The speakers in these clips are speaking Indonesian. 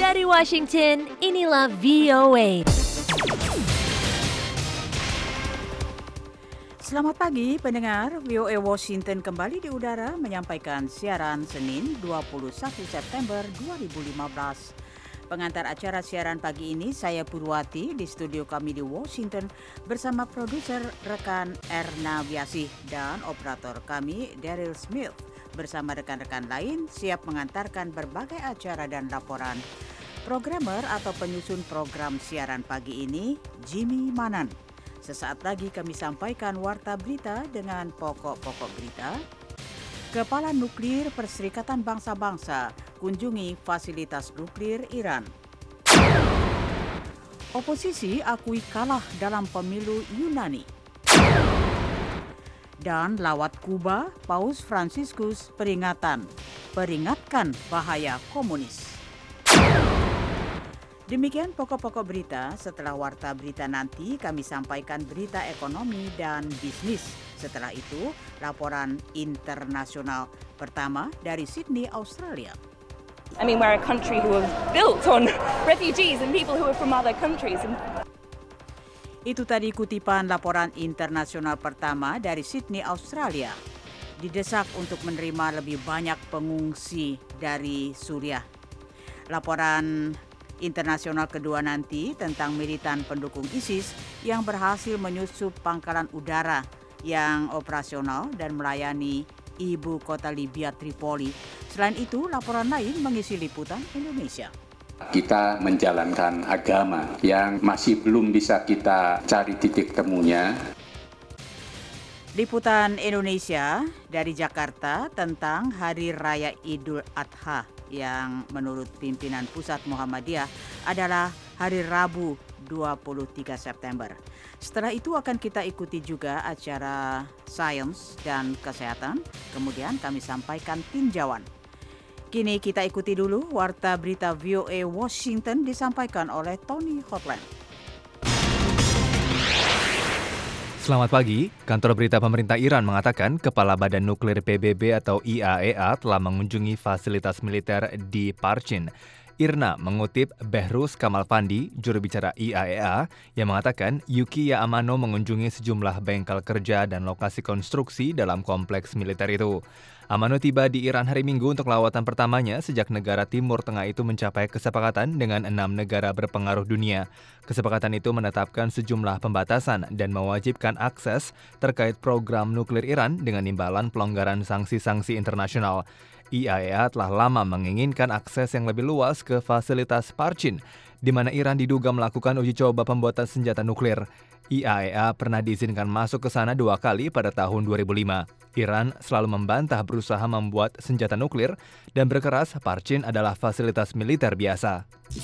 Dari Washington, inilah VOA. Selamat pagi pendengar, VOA Washington kembali di udara menyampaikan siaran Senin 21 September 2015. Pengantar acara siaran pagi ini saya Purwati di studio kami di Washington bersama produser rekan Erna Wiasih dan operator kami Daryl Smith bersama rekan-rekan lain siap mengantarkan berbagai acara dan laporan. Programmer atau penyusun program siaran pagi ini Jimmy Manan. Sesaat lagi kami sampaikan warta berita dengan pokok-pokok berita. Kepala Nuklir Perserikatan Bangsa-Bangsa kunjungi fasilitas nuklir Iran. Oposisi akui kalah dalam pemilu Yunani. Dan lawat Kuba, Paus Fransiskus peringatkan bahaya komunis. Demikian pokok-pokok berita. Setelah warta berita nanti kami sampaikan berita ekonomi dan bisnis. Setelah itu laporan internasional pertama dari Sydney, Australia. I mean, we're a country who have built on refugees and people who are from other countries. Itu tadi kutipan laporan internasional pertama dari Sydney, Australia. Didesak untuk menerima lebih banyak pengungsi dari Suriah. Laporan internasional kedua nanti tentang militan pendukung ISIS yang berhasil menyusup pangkalan udara yang operasional dan melayani ibu kota Libya Tripoli. Selain itu, laporan lain mengisi liputan Indonesia. Kita menjalankan agama yang masih belum bisa kita cari titik temunya. Liputan Indonesia dari Jakarta tentang Hari Raya Idul Adha yang menurut pimpinan Pusat Muhammadiyah adalah hari Rabu 23 September. Setelah itu akan kita ikuti juga acara sains dan kesehatan. Kemudian kami sampaikan tinjauan. Kini kita ikuti dulu warta berita VOA Washington disampaikan oleh Tony Hotland. Selamat pagi, kantor berita pemerintah Iran mengatakan Kepala Badan Nuklir PBB atau IAEA telah mengunjungi fasilitas militer di Parchin. IRNA mengutip Behrus Kamalvandi, juru bicara IAEA, yang mengatakan Yukiya Amano mengunjungi sejumlah bengkel kerja dan lokasi konstruksi dalam kompleks militer itu. Amano tiba di Iran hari Minggu untuk lawatan pertamanya sejak negara Timur Tengah itu mencapai kesepakatan dengan 6 negara berpengaruh dunia. Kesepakatan itu menetapkan sejumlah pembatasan dan mewajibkan akses terkait program nuklir Iran dengan imbalan pelonggaran sanksi-sanksi internasional. IAEA telah lama menginginkan akses yang lebih luas ke fasilitas Parchin, di mana Iran diduga melakukan uji coba pembuatan senjata nuklir. IAEA pernah diizinkan masuk ke sana 2 kali pada tahun 2005. Iran selalu membantah berusaha membuat senjata nuklir dan berkeras Parchin adalah fasilitas militer biasa.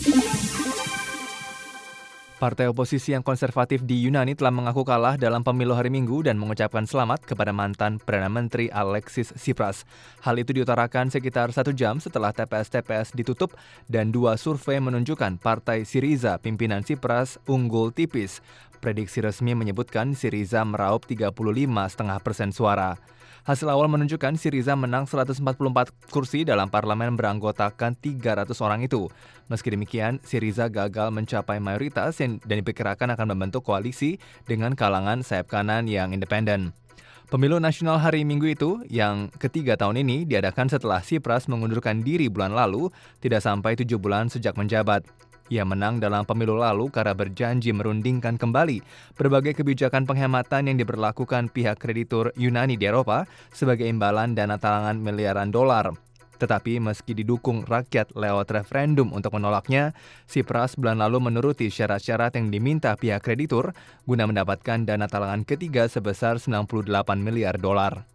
Partai oposisi yang konservatif di Yunani telah mengaku kalah dalam pemilu hari Minggu dan mengucapkan selamat kepada mantan Perdana Menteri Alexis Tsipras. Hal itu diutarakan sekitar 1 jam setelah TPS-TPS ditutup dan 2 survei menunjukkan Partai Syriza pimpinan Tsipras unggul tipis. Prediksi resmi menyebutkan Syriza meraup 35,5% suara. Hasil awal menunjukkan Syriza menang 144 kursi dalam parlemen beranggotakan 300 orang itu. Meski demikian, Syriza gagal mencapai mayoritas dan diperkirakan akan membentuk koalisi dengan kalangan sayap kanan yang independen. Pemilu nasional hari Minggu itu, yang ketiga tahun ini, diadakan setelah Tsipras mengundurkan diri bulan lalu, tidak sampai 7 bulan sejak menjabat. Ia menang dalam pemilu lalu karena berjanji merundingkan kembali berbagai kebijakan penghematan yang diberlakukan pihak kreditur Yunani di Eropa sebagai imbalan dana talangan miliaran dolar. Tetapi meski didukung rakyat lewat referendum untuk menolaknya, Tsipras bulan lalu menuruti syarat-syarat yang diminta pihak kreditur guna mendapatkan dana talangan ketiga sebesar 98 miliar dolar.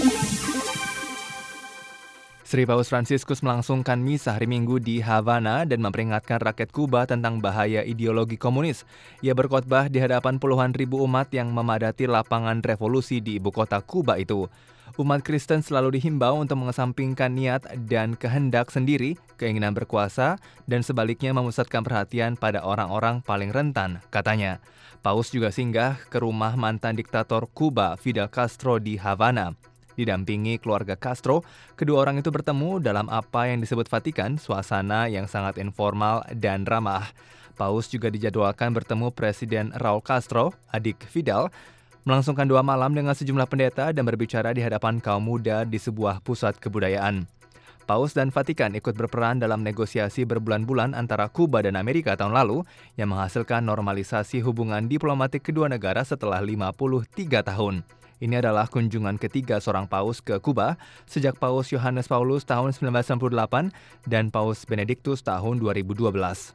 Sri Paus Fransiskus melangsungkan misa hari Minggu di Havana dan memperingatkan rakyat Kuba tentang bahaya ideologi komunis. Ia berkhotbah di hadapan puluhan ribu umat yang memadati lapangan revolusi di ibu kota Kuba itu. Umat Kristen selalu dihimbau untuk mengesampingkan niat dan kehendak sendiri, keinginan berkuasa, dan sebaliknya memusatkan perhatian pada orang-orang paling rentan, katanya. Paus juga singgah ke rumah mantan diktator Kuba Fidel Castro di Havana. Didampingi keluarga Castro, kedua orang itu bertemu dalam apa yang disebut Vatikan, suasana yang sangat informal dan ramah. Paus juga dijadwalkan bertemu Presiden Raul Castro, adik Fidel, melangsungkan 2 malam dengan sejumlah pendeta dan berbicara di hadapan kaum muda di sebuah pusat kebudayaan. Paus dan Vatikan ikut berperan dalam negosiasi berbulan-bulan antara Kuba dan Amerika tahun lalu yang menghasilkan normalisasi hubungan diplomatik kedua negara setelah 53 tahun. Ini adalah kunjungan ketiga seorang paus ke Kuba sejak Paus Yohanes Paulus tahun 1998 dan Paus Benediktus tahun 2012.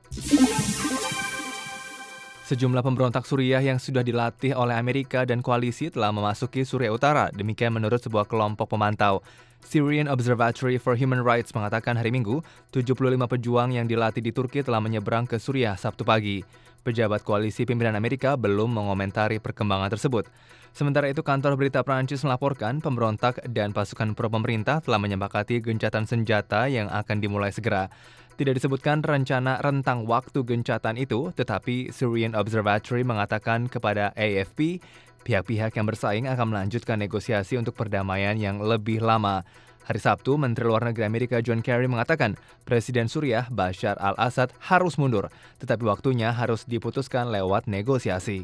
Sejumlah pemberontak Suriah yang sudah dilatih oleh Amerika dan koalisi telah memasuki Suriah Utara, demikian menurut sebuah kelompok pemantau. Syrian Observatory for Human Rights mengatakan hari Minggu, 75 pejuang yang dilatih di Turki telah menyeberang ke Suriah Sabtu pagi. Pejabat koalisi pimpinan Amerika belum mengomentari perkembangan tersebut. Sementara itu, kantor berita Prancis melaporkan pemberontak dan pasukan pro-pemerintah telah menyepakati gencatan senjata yang akan dimulai segera. Tidak disebutkan rencana rentang waktu gencatan itu, tetapi Syrian Observatory mengatakan kepada AFP, pihak-pihak yang bersaing akan melanjutkan negosiasi untuk perdamaian yang lebih lama. Hari Sabtu, Menteri Luar Negeri Amerika John Kerry mengatakan Presiden Suriah Bashar al-Assad harus mundur, tetapi waktunya harus diputuskan lewat negosiasi.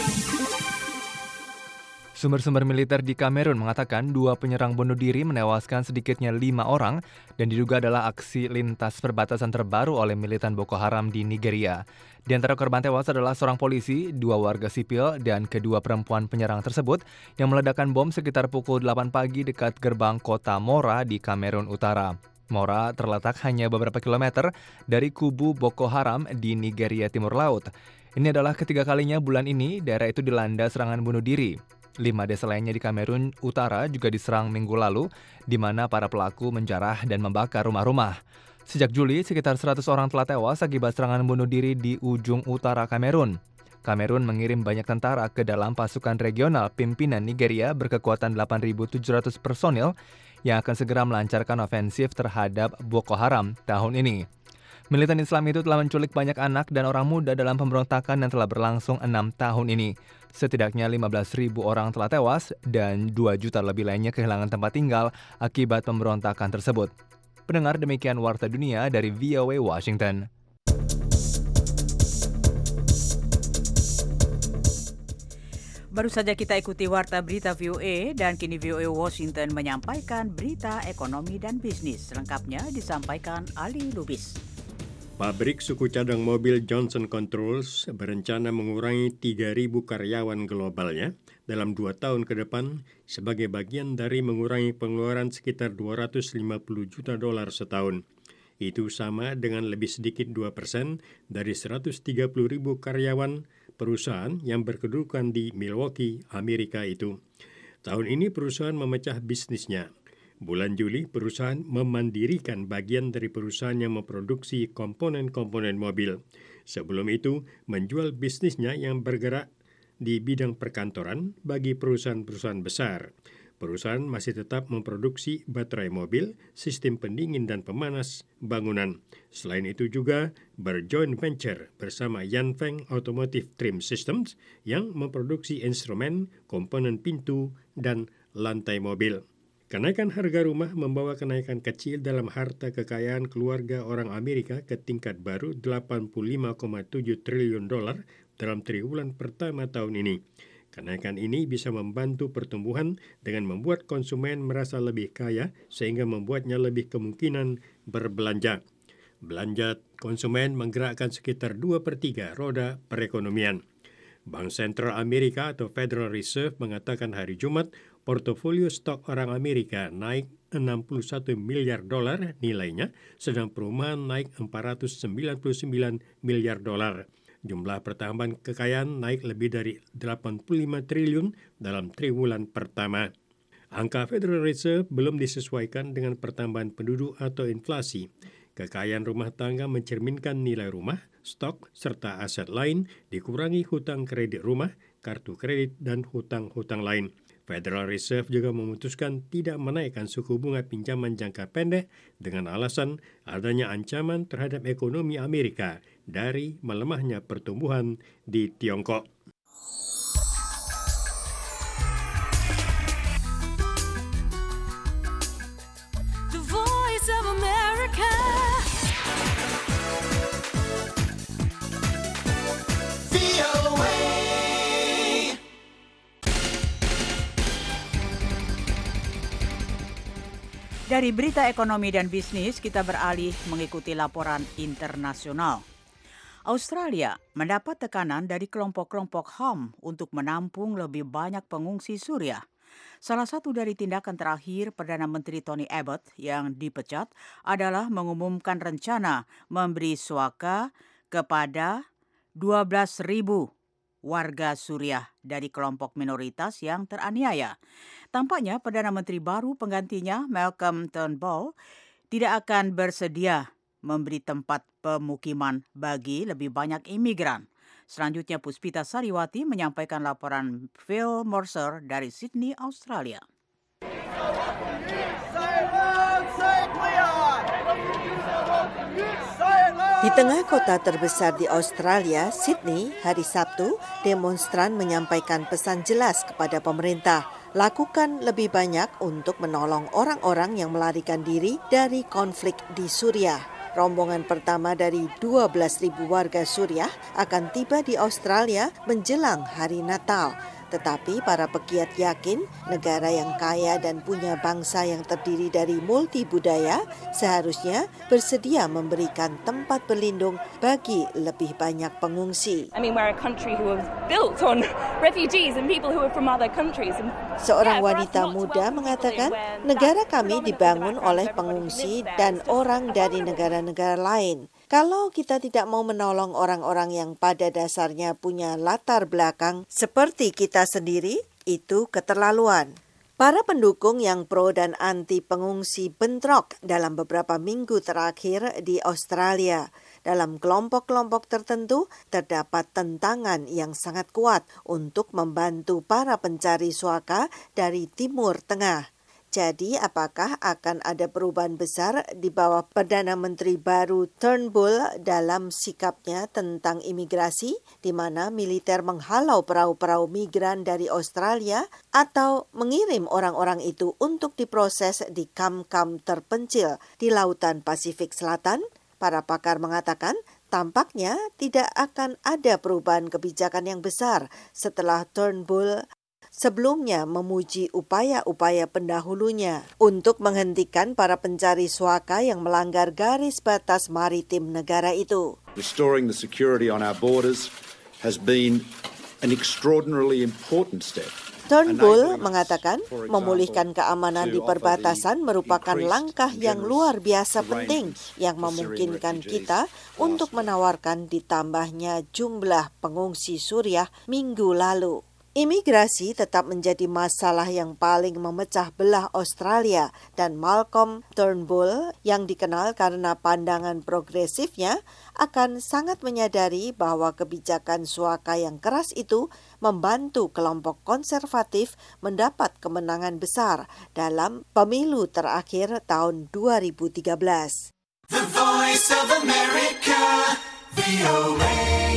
Sumber-sumber militer di Kamerun mengatakan 2 penyerang bunuh diri menewaskan sedikitnya 5 orang dan diduga adalah aksi lintas perbatasan terbaru oleh militan Boko Haram di Nigeria. Di antara korban tewas adalah seorang polisi, 2 warga sipil, dan kedua perempuan penyerang tersebut yang meledakkan bom sekitar pukul 8 pagi dekat gerbang kota Mora di Kamerun Utara. Mora terletak hanya beberapa kilometer dari kubu Boko Haram di Nigeria Timur Laut. Ini adalah ketiga kalinya bulan ini daerah itu dilanda serangan bunuh diri. 5 desa lainnya di Kamerun Utara juga diserang minggu lalu, di mana para pelaku menjarah dan membakar rumah-rumah. Sejak Juli, sekitar 100 orang telah tewas akibat serangan bunuh diri di ujung utara Kamerun. Kamerun mengirim banyak tentara ke dalam pasukan regional pimpinan Nigeria berkekuatan 8.700 personil yang akan segera melancarkan ofensif terhadap Boko Haram tahun ini. Militan Islam itu telah menculik banyak anak dan orang muda dalam pemberontakan yang telah berlangsung 6 tahun ini. Setidaknya 15.000 orang telah tewas dan 2 juta lebih lainnya kehilangan tempat tinggal akibat pemberontakan tersebut. Pendengar, demikian Warta Dunia dari VOA Washington. Baru saja kita ikuti Warta Berita VOA dan kini VOA Washington menyampaikan berita ekonomi dan bisnis. Lengkapnya disampaikan Ali Lubis. Pabrik suku cadang mobil Johnson Controls berencana mengurangi 3.000 karyawan globalnya dalam 2 tahun ke depan sebagai bagian dari mengurangi pengeluaran sekitar $250 juta setahun. Itu sama dengan lebih sedikit 2% dari 130.000 karyawan perusahaan yang berkedudukan di Milwaukee, Amerika itu. Tahun ini perusahaan memecah bisnisnya. Bulan Juli, perusahaan memandirikan bagian dari perusahaan yang memproduksi komponen-komponen mobil. Sebelum itu, menjual bisnisnya yang bergerak di bidang perkantoran bagi perusahaan-perusahaan besar. Perusahaan masih tetap memproduksi baterai mobil, sistem pendingin dan pemanas bangunan. Selain itu juga berjoint venture bersama Yanfeng Automotive Trim Systems yang memproduksi instrumen, komponen pintu, dan lantai mobil. Kenaikan harga rumah membawa kenaikan kecil dalam harta kekayaan keluarga orang Amerika ke tingkat baru $85,7 triliun dalam triwulan pertama tahun ini. Kenaikan ini bisa membantu pertumbuhan dengan membuat konsumen merasa lebih kaya sehingga membuatnya lebih kemungkinan berbelanja. Belanja konsumen menggerakkan sekitar 2/3 roda perekonomian. Bank Sentral Amerika atau Federal Reserve mengatakan hari Jumat portofolio stok orang Amerika naik $61 miliar nilainya, sedang perumahan naik $499 miliar. Jumlah pertambahan kekayaan naik lebih dari 85 triliun dalam triwulan pertama. Angka Federal Reserve belum disesuaikan dengan pertambahan penduduk atau inflasi. Kekayaan rumah tangga mencerminkan nilai rumah, stok, serta aset lain, dikurangi hutang kredit rumah, kartu kredit, dan hutang-hutang lain. Federal Reserve juga memutuskan tidak menaikkan suku bunga pinjaman jangka pendek dengan alasan adanya ancaman terhadap ekonomi Amerika dari melemahnya pertumbuhan di Tiongkok. Dari berita ekonomi dan bisnis, kita beralih mengikuti laporan internasional. Australia mendapat tekanan dari kelompok-kelompok HAM untuk menampung lebih banyak pengungsi Suriah. Salah satu dari tindakan terakhir Perdana Menteri Tony Abbott yang dipecat adalah mengumumkan rencana memberi suaka kepada 12.000 warga Suriah dari kelompok minoritas yang teraniaya. Tampaknya Perdana Menteri baru penggantinya, Malcolm Turnbull, tidak akan bersedia memberi tempat pemukiman bagi lebih banyak imigran. Selanjutnya Puspita Sariwati menyampaikan laporan Phil Mercer dari Sydney, Australia. Di tengah kota terbesar di Australia, Sydney, hari Sabtu, demonstran menyampaikan pesan jelas kepada pemerintah. Lakukan lebih banyak untuk menolong orang-orang yang melarikan diri dari konflik di Suriah. Rombongan pertama dari 12.000 warga Suriah akan tiba di Australia menjelang hari Natal. Tetapi para pegiat yakin negara yang kaya dan punya bangsa yang terdiri dari multi budaya seharusnya bersedia memberikan tempat berlindung bagi lebih banyak pengungsi. I mean, we're a country who was built on refugees and people who are from other countries. Seorang wanita muda mengatakan, negara kami dibangun oleh pengungsi dan orang dari negara-negara lain. Kalau kita tidak mau menolong orang-orang yang pada dasarnya punya latar belakang seperti kita sendiri, itu keterlaluan. Para pendukung yang pro dan anti pengungsi bentrok dalam beberapa minggu terakhir di Australia. Dalam kelompok-kelompok tertentu, terdapat tentangan yang sangat kuat untuk membantu para pencari suaka dari Timur Tengah. Jadi, apakah akan ada perubahan besar di bawah Perdana Menteri baru Turnbull dalam sikapnya tentang imigrasi, di mana militer menghalau perahu-perahu migran dari Australia atau mengirim orang-orang itu untuk diproses di kam-kam terpencil di Lautan Pasifik Selatan? Para pakar mengatakan, tampaknya tidak akan ada perubahan kebijakan yang besar setelah Turnbull sebelumnya memuji upaya-upaya pendahulunya untuk menghentikan para pencari suaka yang melanggar garis batas maritim negara itu. Restoring the security on our borders has been an extraordinarily important step. Turnbull mengatakan memulihkan keamanan di perbatasan merupakan langkah yang luar biasa penting yang memungkinkan kita untuk menawarkan ditambahnya jumlah pengungsi Suriah minggu lalu. Imigrasi tetap menjadi masalah yang paling memecah belah Australia dan Malcolm Turnbull yang dikenal karena pandangan progresifnya akan sangat menyadari bahwa kebijakan suaka yang keras itu membantu kelompok konservatif mendapat kemenangan besar dalam pemilu terakhir tahun 2013. The Voice of America, VOA.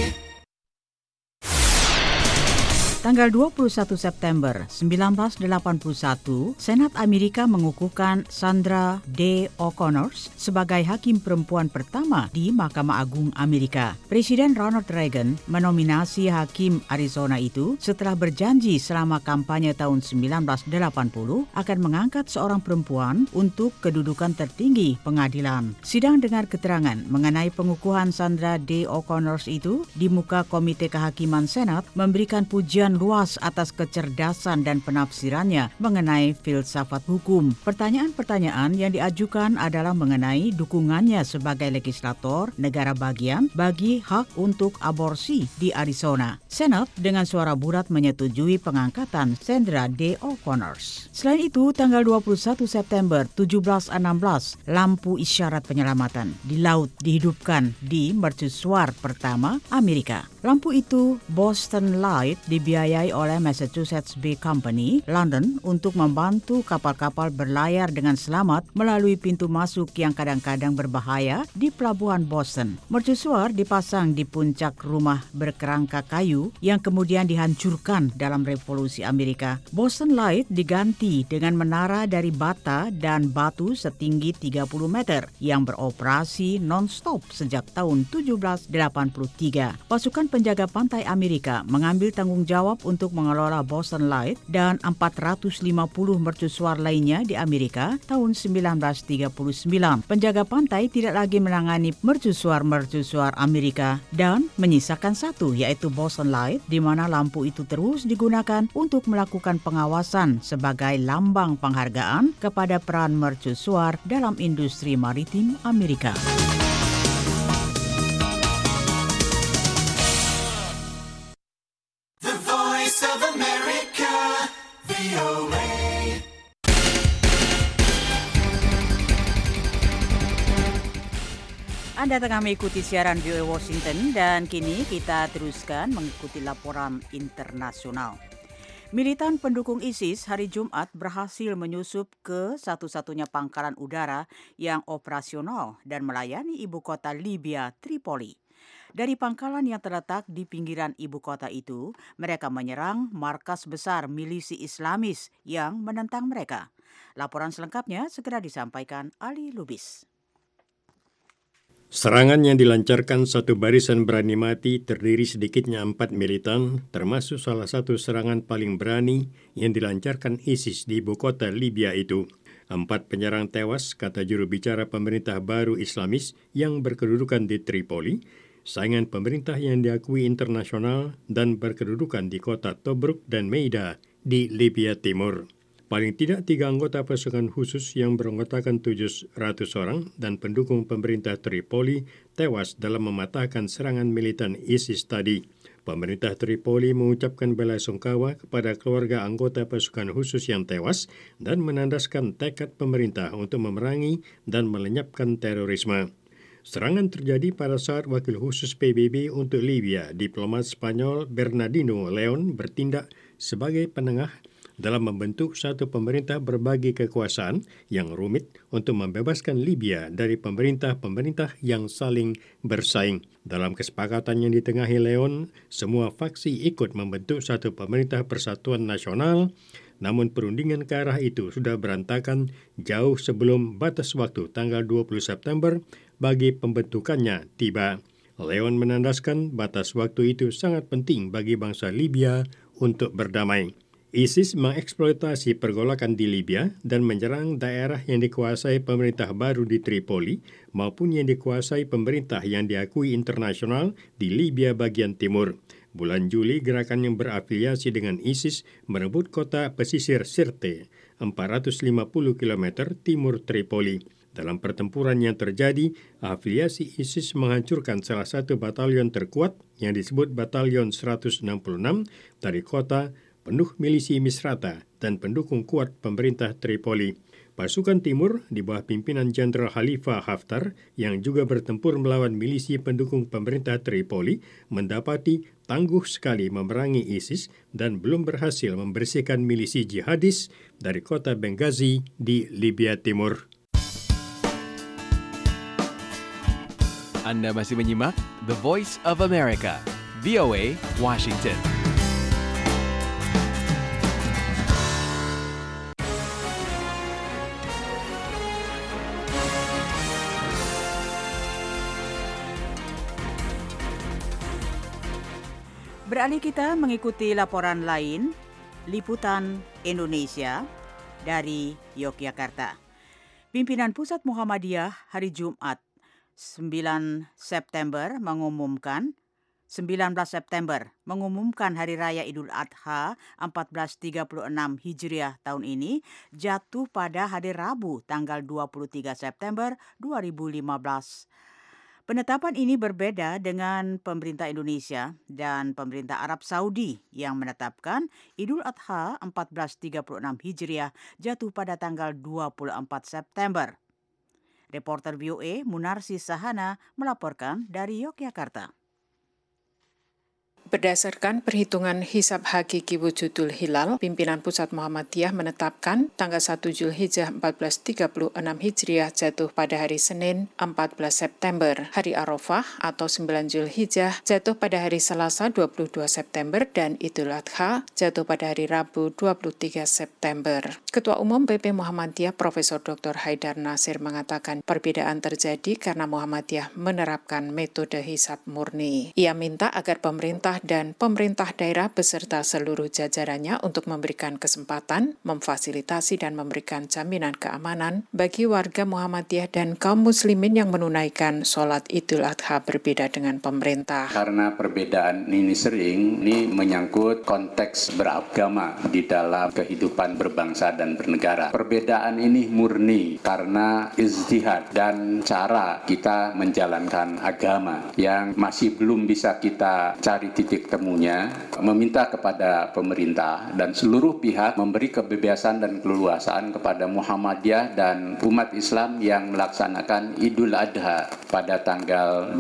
Tanggal 21 September 1981, Senat Amerika mengukuhkan Sandra Day O'Connor sebagai hakim perempuan pertama di Mahkamah Agung Amerika. Presiden Ronald Reagan menominasi hakim Arizona itu setelah berjanji selama kampanye tahun 1980 akan mengangkat seorang perempuan untuk kedudukan tertinggi pengadilan. Sidang dengar keterangan mengenai pengukuhan Sandra Day O'Connor itu di muka Komite Kehakiman Senat memberikan pujian luas atas kecerdasan dan penafsirannya mengenai filsafat hukum. Pertanyaan-pertanyaan yang diajukan adalah mengenai dukungannya sebagai legislator negara bagian bagi hak untuk aborsi di Arizona. Senat dengan suara bulat menyetujui pengangkatan Sandra Day O'Connor. Selain itu, tanggal 21 September 1716, lampu isyarat penyelamatan di laut dihidupkan di mercusuar pertama Amerika. Lampu itu, Boston Light, dibiayai oleh Massachusetts Bay Company, London, untuk membantu kapal-kapal berlayar dengan selamat melalui pintu masuk yang kadang-kadang berbahaya di pelabuhan Boston. Mercusuar dipasang di puncak rumah berkerangka kayu yang kemudian dihancurkan dalam Revolusi Amerika. Boston Light diganti dengan menara dari bata dan batu setinggi 30 meter yang beroperasi non-stop sejak tahun 1783. Pasukan penjaga pantai Amerika mengambil tanggung jawab untuk mengelola Boston Light dan 450 mercusuar lainnya di Amerika tahun 1939. Penjaga pantai tidak lagi menangani mercusuar Amerika dan menyisakan satu, yaitu Boston Light, di mana lampu itu terus digunakan untuk melakukan pengawasan sebagai lambang penghargaan kepada peran mercusuar dalam industri maritim Amerika. The Voice of America, VOA. Anda tengah mengikuti siaran VOA Washington dan kini kita teruskan mengikuti laporan internasional. Militan pendukung ISIS hari Jumat berhasil menyusup ke satu-satunya pangkalan udara yang operasional dan melayani ibu kota Libya, Tripoli. Dari pangkalan yang terletak di pinggiran ibu kota itu, mereka menyerang markas besar milisi Islamis yang menentang mereka. Laporan selengkapnya segera disampaikan Ali Lubis. Serangan yang dilancarkan satu barisan berani mati terdiri sedikitnya 4 militan, termasuk salah satu serangan paling berani yang dilancarkan ISIS di ibu kota Libya itu. 4 penyerang tewas, kata juru bicara pemerintah baru Islamis yang berkedudukan di Tripoli, saingan pemerintah yang diakui internasional dan berkedudukan di kota Tobruk dan Meida di Libya Timur. Paling tidak 3 anggota pasukan khusus yang beranggotakan 700 orang dan pendukung pemerintah Tripoli tewas dalam mematahkan serangan militan ISIS tadi. Pemerintah Tripoli mengucapkan bela sungkawa kepada keluarga anggota pasukan khusus yang tewas dan menandaskan tekad pemerintah untuk memerangi dan melenyapkan terorisme. Serangan terjadi pada saat Wakil Khusus PBB untuk Libya, diplomat Spanyol Bernardino Leon, bertindak sebagai penengah dalam membentuk satu pemerintah berbagi kekuasaan yang rumit untuk membebaskan Libya dari pemerintah-pemerintah yang saling bersaing. Dalam kesepakatan yang ditengahi Leon, semua faksi ikut membentuk satu pemerintah persatuan nasional, namun perundingan ke arah itu sudah berantakan jauh sebelum batas waktu tanggal 20 September bagi pembentukannya tiba. Leon menandaskan batas waktu itu sangat penting bagi bangsa Libya untuk berdamai. ISIS mengeksploitasi pergolakan di Libya dan menyerang daerah yang dikuasai pemerintah baru di Tripoli maupun yang dikuasai pemerintah yang diakui internasional di Libya bagian timur. Bulan Juli, gerakan yang berafiliasi dengan ISIS merebut kota pesisir Sirte, 450 km timur Tripoli. Dalam pertempuran yang terjadi, afiliasi ISIS menghancurkan salah satu batalion terkuat yang disebut Batalion 166 dari kota penuh milisi Misrata dan pendukung kuat pemerintah Tripoli. Pasukan Timur di bawah pimpinan Jenderal Khalifa Haftar yang juga bertempur melawan milisi pendukung pemerintah Tripoli mendapati tangguh sekali memerangi ISIS dan belum berhasil membersihkan milisi jihadis dari kota Benghazi di Libya Timur. Anda masih menyimak The Voice of America, VOA, Washington. Beralih kita mengikuti laporan lain, Liputan Indonesia dari Yogyakarta. Pimpinan Pusat Muhammadiyah hari Jumat 19 September mengumumkan Hari Raya Idul Adha 1436 Hijriah tahun ini jatuh pada hari Rabu tanggal 23 September 2015. Penetapan ini berbeda dengan pemerintah Indonesia dan pemerintah Arab Saudi yang menetapkan Idul Adha 1436 Hijriah jatuh pada tanggal 24 September. Reporter VOA Munarsi Sahana melaporkan dari Yogyakarta. Berdasarkan perhitungan hisab hakiki wujudul hilal, pimpinan Pusat Muhammadiyah menetapkan tanggal 1 Zulhijjah 1436 Hijriah jatuh pada hari Senin 14 September. Hari Arafah atau 9 Zulhijjah jatuh pada hari Selasa 22 September dan Idul Adha jatuh pada hari Rabu 23 September. Ketua Umum PP Muhammadiyah Profesor Dr. Haidar Nasir mengatakan perbedaan terjadi karena Muhammadiyah menerapkan metode hisab murni. Ia minta agar pemerintah dan pemerintah daerah beserta seluruh jajarannya untuk memberikan kesempatan, memfasilitasi dan memberikan jaminan keamanan bagi warga Muhammadiyah dan kaum muslimin yang menunaikan sholat Idul Adha berbeda dengan pemerintah. Karena perbedaan ini menyangkut konteks beragama di dalam kehidupan berbangsa dan bernegara. Perbedaan ini murni karena ijtihad dan cara kita menjalankan agama yang masih belum bisa kita cari titik temunya, meminta kepada pemerintah dan seluruh pihak memberi kebebasan dan keleluasaan kepada Muhammadiyah dan umat Islam yang melaksanakan Idul Adha pada tanggal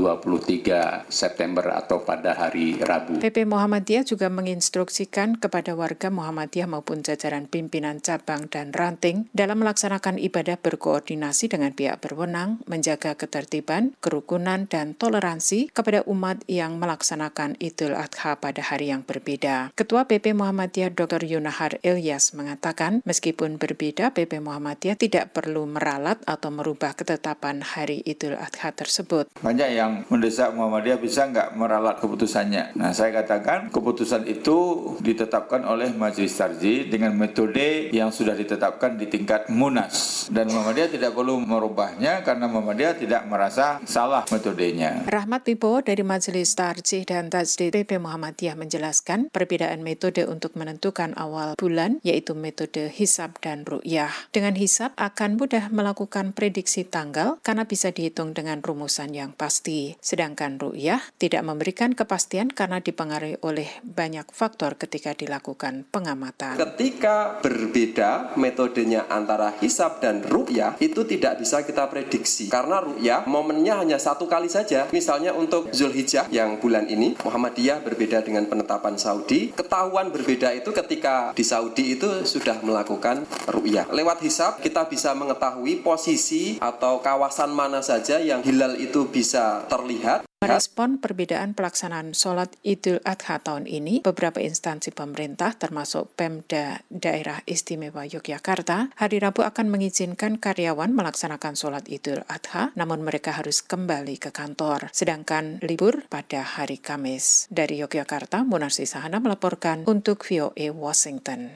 23 September atau pada hari Rabu. PP Muhammadiyah juga menginstruksikan kepada warga Muhammadiyah maupun jajaran pimpinan cabang dan ranting dalam melaksanakan ibadah berkoordinasi dengan pihak berwenang, menjaga ketertiban, kerukunan, dan toleransi kepada umat yang melaksanakan Idul Adha pada hari yang berbeda. Ketua PP Muhammadiyah Dr. Yunahar Ilyas mengatakan, meskipun berbeda, PP Muhammadiyah tidak perlu meralat atau merubah ketetapan hari Idul Adha tersebut. Banyak yang mendesak Muhammadiyah bisa nggak meralat keputusannya. Nah, saya katakan keputusan itu ditetapkan oleh Majelis Tarjih dengan metode yang sudah ditetapkan di tingkat Munas. Dan Muhammadiyah tidak perlu merubahnya karena Muhammadiyah tidak merasa salah metodenya. Rahmat Wibowo dari Majelis Tarjih dan Tajdid PP Muhammadiyah menjelaskan perbedaan metode untuk menentukan awal bulan, yaitu metode hisab dan ru'yah. Dengan hisab akan mudah melakukan prediksi tanggal karena bisa dihitung dengan rumusan yang pasti. Sedangkan ru'yah tidak memberikan kepastian karena dipengaruhi oleh banyak faktor ketika dilakukan pengamatan. Ketika berbeda metodenya antara hisab dan ru'yah, itu tidak bisa kita prediksi. Karena ru'yah momennya hanya satu kali saja. Misalnya untuk Zulhijjah yang bulan ini, Muhammadiyah berbeda dengan penetapan Saudi. Ketahuan berbeda itu ketika di Saudi itu sudah melakukan ru'yah. Lewat hisab kita bisa mengetahui posisi atau kawasan mana saja yang hilal itu bisa terlihat. Merespon perbedaan pelaksanaan sholat Idul Adha tahun ini, beberapa instansi pemerintah termasuk Pemda Daerah Istimewa Yogyakarta, hari Rabu akan mengizinkan karyawan melaksanakan sholat Idul Adha, namun mereka harus kembali ke kantor. Sedangkan libur pada hari Kamis. Dari Yogyakarta, Munarsi Sahana melaporkan untuk VOA Washington.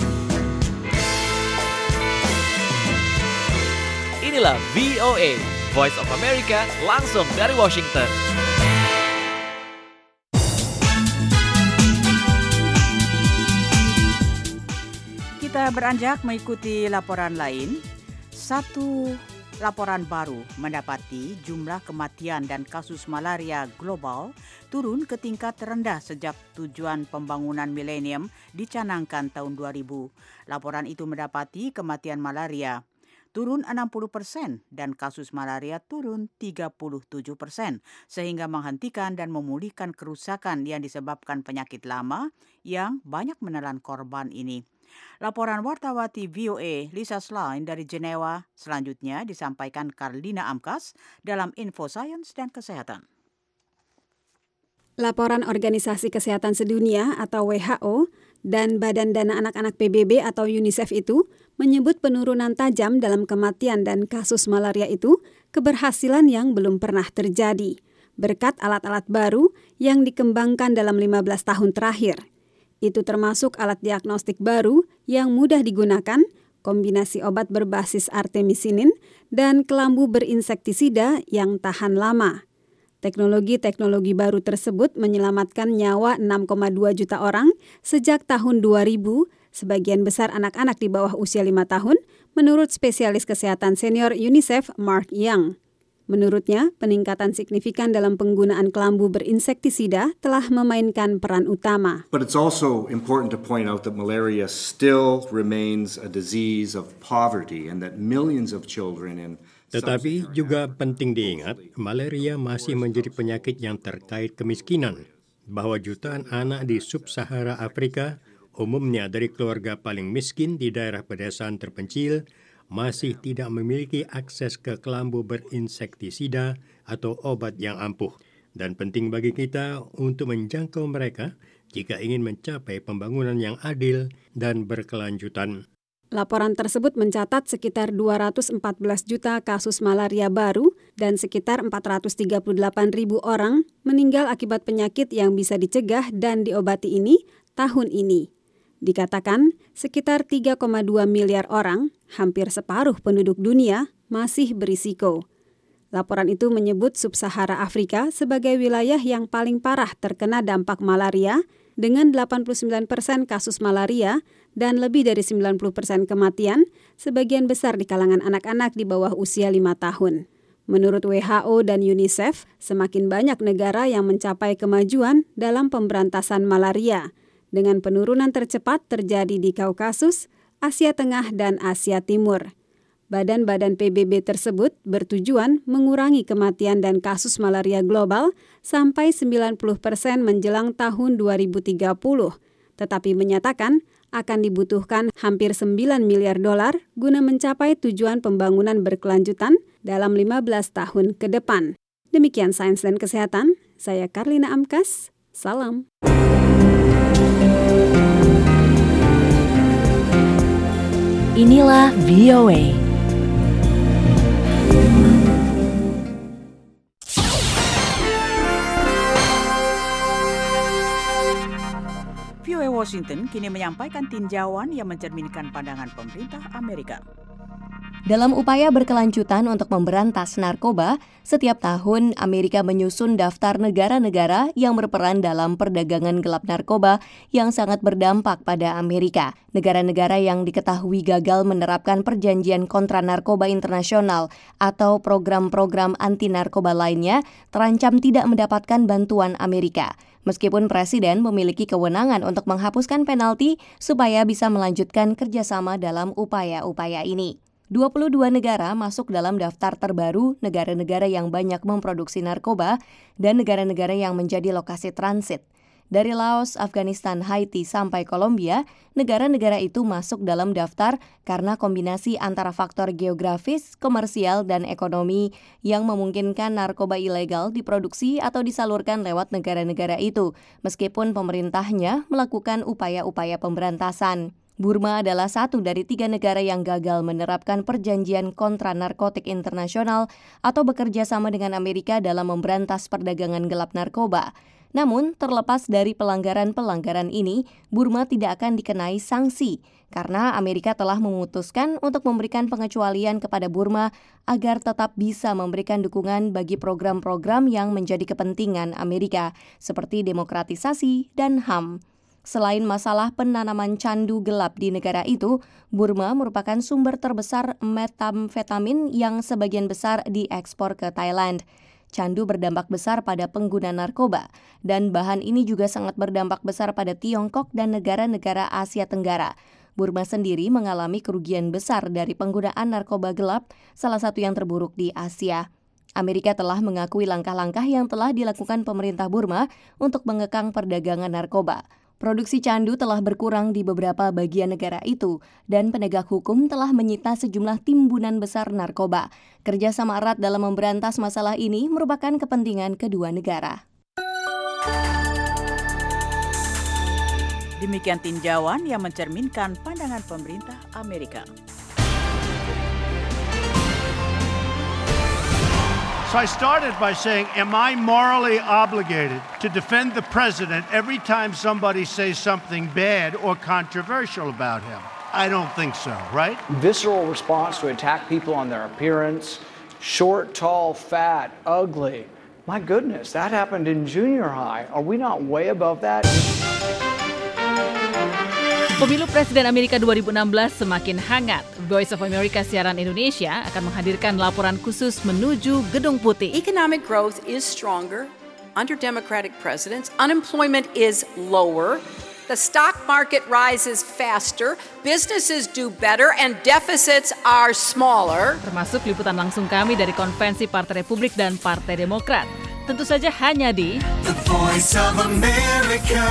Inilah VOA, Voice of America, langsung dari Washington. Kita beranjak mengikuti laporan lain. Satu laporan baru mendapati jumlah kematian dan kasus malaria global turun ke tingkat terendah sejak tujuan pembangunan milenium dicanangkan tahun 2000. Laporan itu mendapati kematian malaria turun 60% dan kasus malaria turun 37%, sehingga menghentikan dan memulihkan kerusakan yang disebabkan penyakit lama yang banyak menelan korban ini. Laporan wartawati VOA Lisa Schlein dari Jenewa selanjutnya disampaikan Karlina Amkas dalam Info Sains dan Kesehatan. Laporan Organisasi Kesehatan Sedunia atau WHO dan Badan Dana Anak-anak PBB atau UNICEF itu menyebut penurunan tajam dalam kematian dan kasus malaria itu keberhasilan yang belum pernah terjadi berkat alat-alat baru yang dikembangkan dalam 15 tahun terakhir. Itu termasuk alat diagnostik baru yang mudah digunakan, kombinasi obat berbasis artemisinin, dan kelambu berinsektisida yang tahan lama. Teknologi-teknologi baru tersebut menyelamatkan nyawa 6,2 juta orang sejak tahun 2000, sebagian besar anak-anak di bawah usia 5 tahun, menurut spesialis kesehatan senior UNICEF Mark Young. Menurutnya, peningkatan signifikan dalam penggunaan kelambu berinsektisida telah memainkan peran utama. But it's also important to point out that malaria still remains a disease of poverty and that millions of children in Tetapi juga penting diingat, malaria masih menjadi penyakit yang terkait kemiskinan. bahwa jutaan anak di sub-Sahara Afrika, umumnya dari keluarga paling miskin di daerah pedesaan terpencil, masih tidak memiliki akses ke kelambu berinsektisida atau obat yang ampuh. Dan penting bagi kita untuk menjangkau mereka jika ingin mencapai pembangunan yang adil dan berkelanjutan. Laporan tersebut mencatat sekitar 214 juta kasus malaria baru dan sekitar 438 ribu orang meninggal akibat penyakit yang bisa dicegah dan diobati ini tahun ini. Dikatakan sekitar 3,2 miliar orang, hampir separuh penduduk dunia, masih berisiko. Laporan itu menyebut sub-Sahara Afrika sebagai wilayah yang paling parah terkena dampak malaria dengan 89% kasus malaria dan lebih dari 90% kematian, sebagian besar di kalangan anak-anak di bawah usia 5 tahun. Menurut WHO dan UNICEF, semakin banyak negara yang mencapai kemajuan dalam pemberantasan malaria, dengan penurunan tercepat terjadi di Kaukasus, Asia Tengah, dan Asia Timur. Badan-badan PBB tersebut bertujuan mengurangi kematian dan kasus malaria global sampai 90% menjelang tahun 2030, tetapi menyatakan akan dibutuhkan hampir 9 miliar dolar guna mencapai tujuan pembangunan berkelanjutan dalam 15 tahun ke depan. Demikian Sains dan Kesehatan, saya Karlina Amkas, salam. Inilah VOA. VOA Washington kini menyampaikan tinjauan yang mencerminkan pandangan pemerintah Amerika. Dalam upaya berkelanjutan untuk memberantas narkoba, setiap tahun Amerika menyusun daftar negara-negara yang berperan dalam perdagangan gelap narkoba yang sangat berdampak pada Amerika. Negara-negara yang diketahui gagal menerapkan perjanjian kontra narkoba internasional atau program-program anti-narkoba lainnya terancam tidak mendapatkan bantuan Amerika. Meskipun Presiden memiliki kewenangan untuk menghapuskan penalti supaya bisa melanjutkan kerjasama dalam upaya-upaya ini. 22 negara masuk dalam daftar terbaru negara-negara yang banyak memproduksi narkoba dan negara-negara yang menjadi lokasi transit. Dari Laos, Afghanistan, Haiti, sampai Kolombia, negara-negara itu masuk dalam daftar karena kombinasi antara faktor geografis, komersial, dan ekonomi yang memungkinkan narkoba ilegal diproduksi atau disalurkan lewat negara-negara itu, meskipun pemerintahnya melakukan upaya-upaya pemberantasan. Burma adalah satu dari 3 negara yang gagal menerapkan perjanjian kontra narkotik internasional atau bekerja sama dengan Amerika dalam memberantas perdagangan gelap narkoba. Namun, terlepas dari pelanggaran-pelanggaran ini, Burma tidak akan dikenai sanksi karena Amerika telah memutuskan untuk memberikan pengecualian kepada Burma agar tetap bisa memberikan dukungan bagi program-program yang menjadi kepentingan Amerika, seperti demokratisasi dan HAM. Selain masalah penanaman candu gelap di negara itu, Burma merupakan sumber terbesar metamfetamin yang sebagian besar diekspor ke Thailand. Candu berdampak besar pada pengguna narkoba, dan bahan ini juga sangat berdampak besar pada Tiongkok dan negara-negara Asia Tenggara. Burma sendiri mengalami kerugian besar dari penggunaan narkoba gelap, salah satu yang terburuk di Asia. Amerika telah mengakui langkah-langkah yang telah dilakukan pemerintah Burma untuk mengekang perdagangan narkoba. Produksi candu telah berkurang di beberapa bagian negara itu, dan penegak hukum telah menyita sejumlah timbunan besar narkoba. Kerjasama erat dalam memberantas masalah ini merupakan kepentingan kedua negara. Demikian tinjauan yang mencerminkan pandangan pemerintah Amerika. So I started by saying, am I morally obligated to defend the president every time somebody says something bad or controversial about him? I don't think so, right? Visceral response to attack people on their appearance, short, tall, fat, ugly. My goodness, that happened in junior high. Are we not way above that? Pemilu Presiden Amerika 2016 semakin hangat. Voice of America siaran Indonesia akan menghadirkan laporan khusus menuju Gedung Putih. Economic growth is stronger under Democratic presidents. Unemployment is lower. The stock market rises faster. Businesses do better and deficits are smaller. Termasuk liputan langsung kami dari konvensi Partai Republik dan Partai Demokrat. Tentu saja hanya di Voice of America.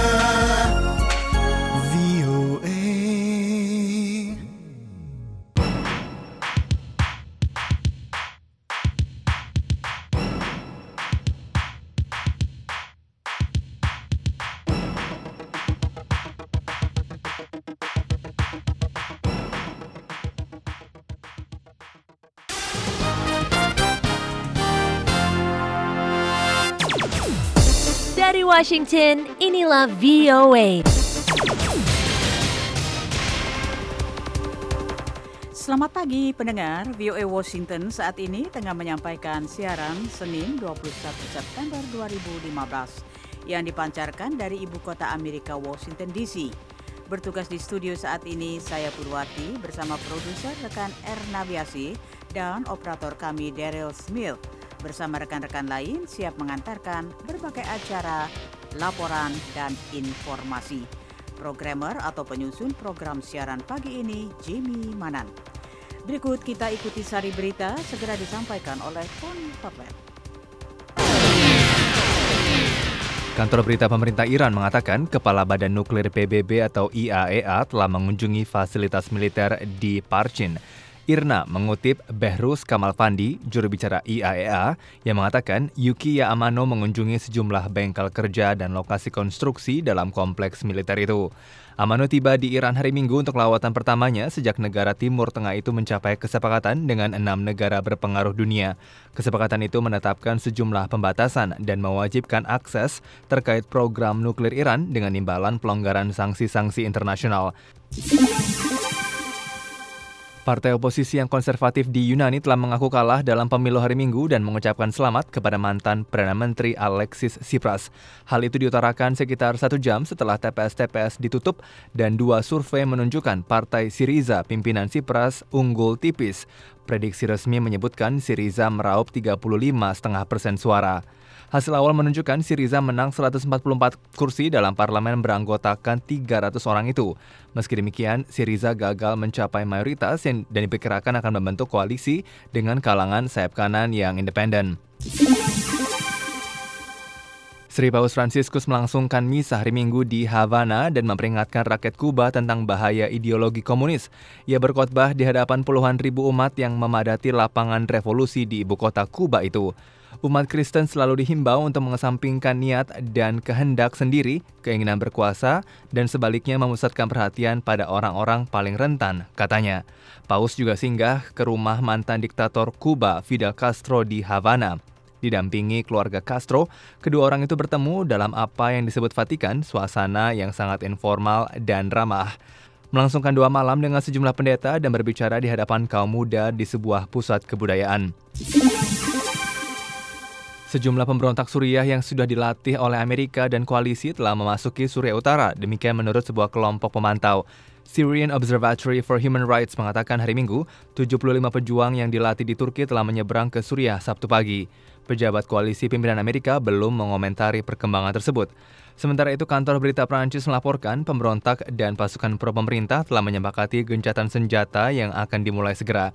Dari Washington, inilah VOA. Selamat pagi pendengar, VOA Washington saat ini tengah menyampaikan siaran Senin 21 September 2015 yang dipancarkan dari ibu kota Amerika, Washington DC. Bertugas di studio saat ini saya Purwati bersama produser rekan Erna Wiasi dan operator kami Daryl Smith. Bersama rekan-rekan lain siap mengantarkan berbagai acara, laporan, dan informasi. Programmer atau penyusun program siaran pagi ini, Jimmy Manan. Berikut kita ikuti sari berita segera disampaikan oleh Tony Hotland. Kantor berita pemerintah Iran mengatakan Kepala Badan Nuklir PBB atau IAEA telah mengunjungi fasilitas militer di Parchin. IRNA mengutip Behrus Kamalvandi, juru bicara IAEA, yang mengatakan Yukiya Amano mengunjungi sejumlah bengkel kerja dan lokasi konstruksi dalam kompleks militer itu. Amano tiba di Iran hari Minggu untuk lawatan pertamanya sejak negara Timur Tengah itu mencapai kesepakatan dengan 6 negara berpengaruh dunia. Kesepakatan itu menetapkan sejumlah pembatasan dan mewajibkan akses terkait program nuklir Iran dengan imbalan pelonggaran sanksi-sanksi internasional. Partai oposisi yang konservatif di Yunani telah mengaku kalah dalam pemilu hari Minggu dan mengucapkan selamat kepada mantan Perdana Menteri Alexis Tsipras. Hal itu diutarakan sekitar 1 jam setelah TPS-TPS ditutup dan 2 survei menunjukkan Partai Syriza pimpinan Tsipras unggul tipis. Prediksi resmi menyebutkan Syriza meraup 35,5% suara. Hasil awal menunjukkan Syriza menang 144 kursi dalam parlemen beranggotakan 300 orang itu. Meski demikian, Syriza gagal mencapai mayoritas dan diperkirakan akan membentuk koalisi dengan kalangan sayap kanan yang independen. Sri Paus Fransiskus melangsungkan misa hari Minggu di Havana dan memperingatkan rakyat Kuba tentang bahaya ideologi komunis. Ia berkhotbah di hadapan puluhan ribu umat yang memadati lapangan revolusi di ibu kota Kuba itu. Umat Kristen selalu dihimbau untuk mengesampingkan niat dan kehendak sendiri, keinginan berkuasa, dan sebaliknya memusatkan perhatian pada orang-orang paling rentan, katanya. Paus juga singgah ke rumah mantan diktator Kuba, Fidel Castro di Havana. Didampingi keluarga Castro, kedua orang itu bertemu dalam apa yang disebut Vatikan, suasana yang sangat informal dan ramah. Melangsungkan 2 malam dengan sejumlah pendeta dan berbicara di hadapan kaum muda di sebuah pusat kebudayaan. Sejumlah pemberontak Suriah yang sudah dilatih oleh Amerika dan koalisi telah memasuki Suriah Utara, demikian menurut sebuah kelompok pemantau. Syrian Observatory for Human Rights mengatakan hari Minggu, 75 pejuang yang dilatih di Turki telah menyeberang ke Suriah Sabtu pagi. Pejabat koalisi pimpinan Amerika belum mengomentari perkembangan tersebut. Sementara itu, kantor berita Prancis melaporkan pemberontak dan pasukan pro-pemerintah telah menyepakati gencatan senjata yang akan dimulai segera.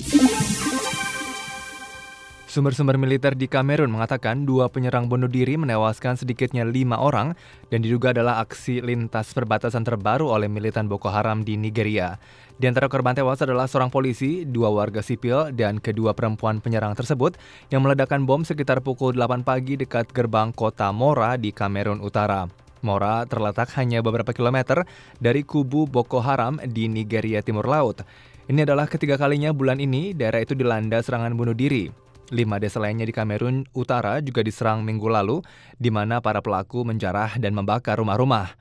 Sumber-sumber militer di Kamerun mengatakan 2 penyerang bunuh diri menewaskan sedikitnya 5 orang dan diduga adalah aksi lintas perbatasan terbaru oleh militan Boko Haram di Nigeria. Di antara korban tewas adalah seorang polisi, 2 warga sipil, dan kedua perempuan penyerang tersebut yang meledakkan bom sekitar pukul 8 pagi dekat gerbang kota Mora di Kamerun Utara. Mora terletak hanya beberapa kilometer dari kubu Boko Haram di Nigeria Timur Laut. Ini adalah ketiga kalinya bulan ini daerah itu dilanda serangan bunuh diri. 5 desa lainnya di Kamerun Utara juga diserang minggu lalu, di mana para pelaku menjarah dan membakar rumah-rumah.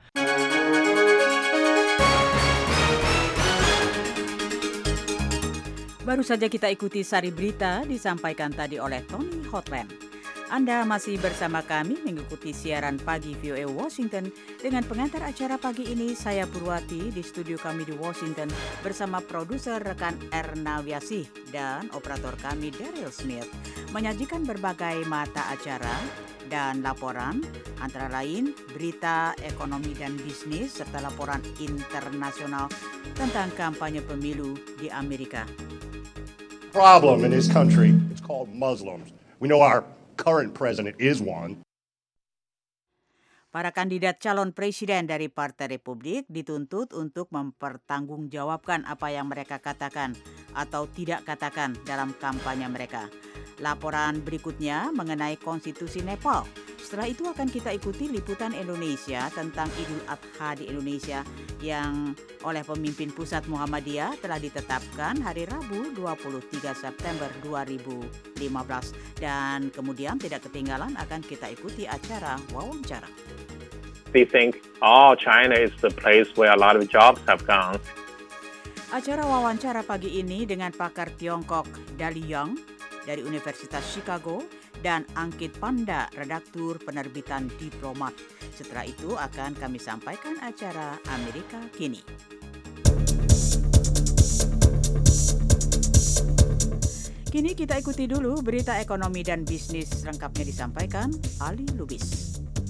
Baru saja kita ikuti sari berita disampaikan tadi oleh Tony Hotland. Anda masih bersama kami mengikuti siaran pagi VOA Washington dengan pengantar acara pagi ini saya Purwati di studio kami di Washington bersama produser rekan Erna Wiasi dan operator kami Daryl Smith menyajikan berbagai mata acara dan laporan antara lain berita ekonomi dan bisnis serta laporan internasional tentang kampanye pemilu di Amerika. Problem in this country, it's called Muslims. We know our current president is one. Para kandidat calon presiden dari Partai Republik dituntut untuk mempertanggungjawabkan apa yang mereka katakan atau tidak katakan dalam kampanye mereka. Laporan berikutnya mengenai konstitusi Nepal. Setelah itu akan kita ikuti liputan Indonesia tentang Idul Adha di Indonesia yang oleh pemimpin pusat Muhammadiyah telah ditetapkan hari Rabu 23 September 2015. Dan kemudian tidak ketinggalan akan kita ikuti acara wawancara. They think, China is the place where a lot of jobs have gone. Acara wawancara pagi ini dengan pakar Tiongkok Dali Yang dari Universitas Chicago dan Angkit Panda, redaktur penerbitan Diplomat. Setelah itu akan kami sampaikan acara Amerika Kini. Kini kita ikuti dulu berita ekonomi dan bisnis, lengkapnya disampaikan Ali Lubis.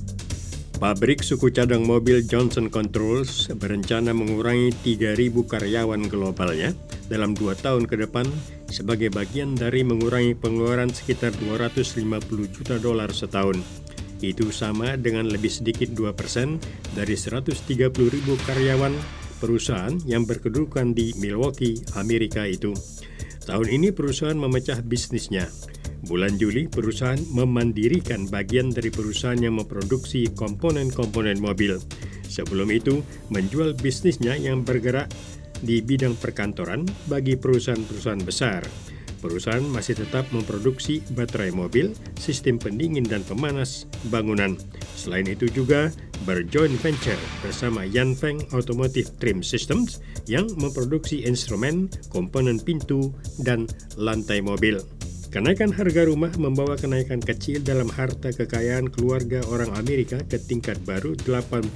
Pabrik suku cadang mobil Johnson Controls berencana mengurangi 3.000 karyawan globalnya dalam 2 tahun ke depan sebagai bagian dari mengurangi pengeluaran sekitar $250 juta setahun. Itu sama dengan lebih sedikit 2% dari 130.000 karyawan perusahaan yang berkedudukan di Milwaukee, Amerika itu. Tahun ini perusahaan memecah bisnisnya. Bulan Juli, perusahaan memandirikan bagian dari perusahaan yang memproduksi komponen-komponen mobil. Sebelum itu, menjual bisnisnya yang bergerak di bidang perkantoran bagi perusahaan-perusahaan besar. Perusahaan masih tetap memproduksi baterai mobil, sistem pendingin dan pemanas bangunan. Selain itu juga berjoint venture bersama Yanfeng Automotive Trim Systems yang memproduksi instrumen, komponen pintu, dan lantai mobil. Kenaikan harga rumah membawa kenaikan kecil dalam harta kekayaan keluarga orang Amerika ke tingkat baru $85,7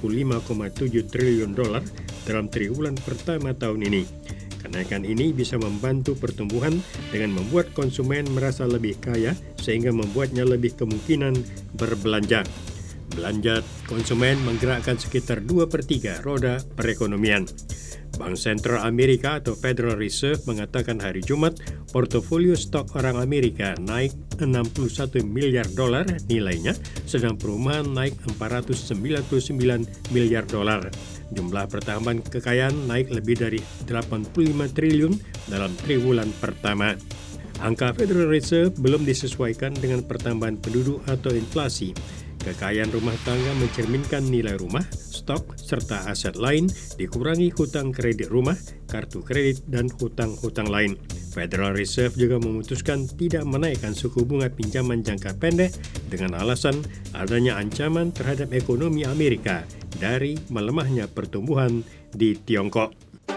triliun dalam triwulan pertama tahun ini. Kenaikan ini bisa membantu pertumbuhan dengan membuat konsumen merasa lebih kaya sehingga membuatnya lebih kemungkinan berbelanja. Belanja konsumen menggerakkan sekitar 2/3 roda perekonomian. Bank Sentral Amerika atau Federal Reserve mengatakan hari Jumat portofolio stok orang Amerika naik $61 miliar nilainya, sedang perumahan naik $499 miliar. Jumlah pertambahan kekayaan naik lebih dari 85 triliun dalam triwulan pertama. Angka Federal Reserve belum disesuaikan dengan pertambahan penduduk atau inflasi. Kekayaan rumah tangga mencerminkan nilai rumah, stok, serta aset lain, dikurangi hutang kredit rumah, kartu kredit, dan hutang-hutang lain. Federal Reserve juga memutuskan tidak menaikkan suku bunga pinjaman jangka pendek dengan alasan adanya ancaman terhadap ekonomi Amerika dari melemahnya pertumbuhan di Tiongkok.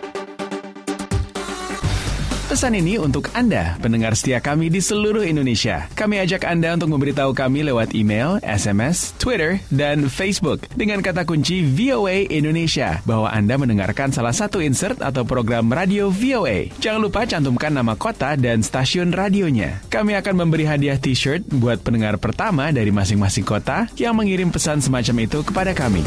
Pesan ini untuk Anda, pendengar setia kami di seluruh Indonesia. Kami ajak Anda untuk memberitahu kami lewat email, SMS, Twitter, dan Facebook dengan kata kunci VOA Indonesia bahwa Anda mendengarkan salah satu insert atau program radio VOA. Jangan lupa cantumkan nama kota dan stasiun radionya. Kami akan memberi hadiah t-shirt buat pendengar pertama dari masing-masing kota yang mengirim pesan semacam itu kepada kami.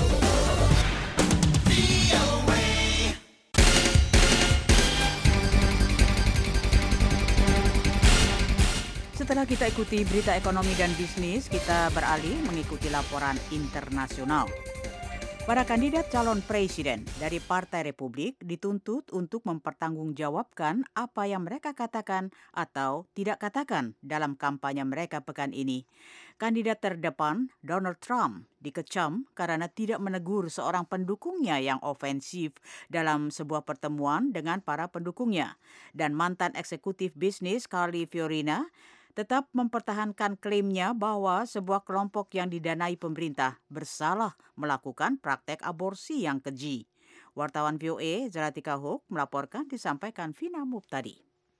Setelah kita ikuti berita ekonomi dan bisnis, kita beralih mengikuti laporan internasional. Para kandidat calon presiden dari Partai Republik dituntut untuk mempertanggungjawabkan apa yang mereka katakan atau tidak katakan dalam kampanye mereka pekan ini. Kandidat terdepan, Donald Trump, dikecam karena tidak menegur seorang pendukungnya yang ofensif dalam sebuah pertemuan dengan para pendukungnya. Dan mantan eksekutif bisnis Carly Fiorina tetap mempertahankan klaimnya bahwa sebuah kelompok yang didanai pemerintah bersalah melakukan praktek aborsi yang keji. Wartawan VOA Zaratika Hook melaporkan, disampaikan Vina Mubtadi.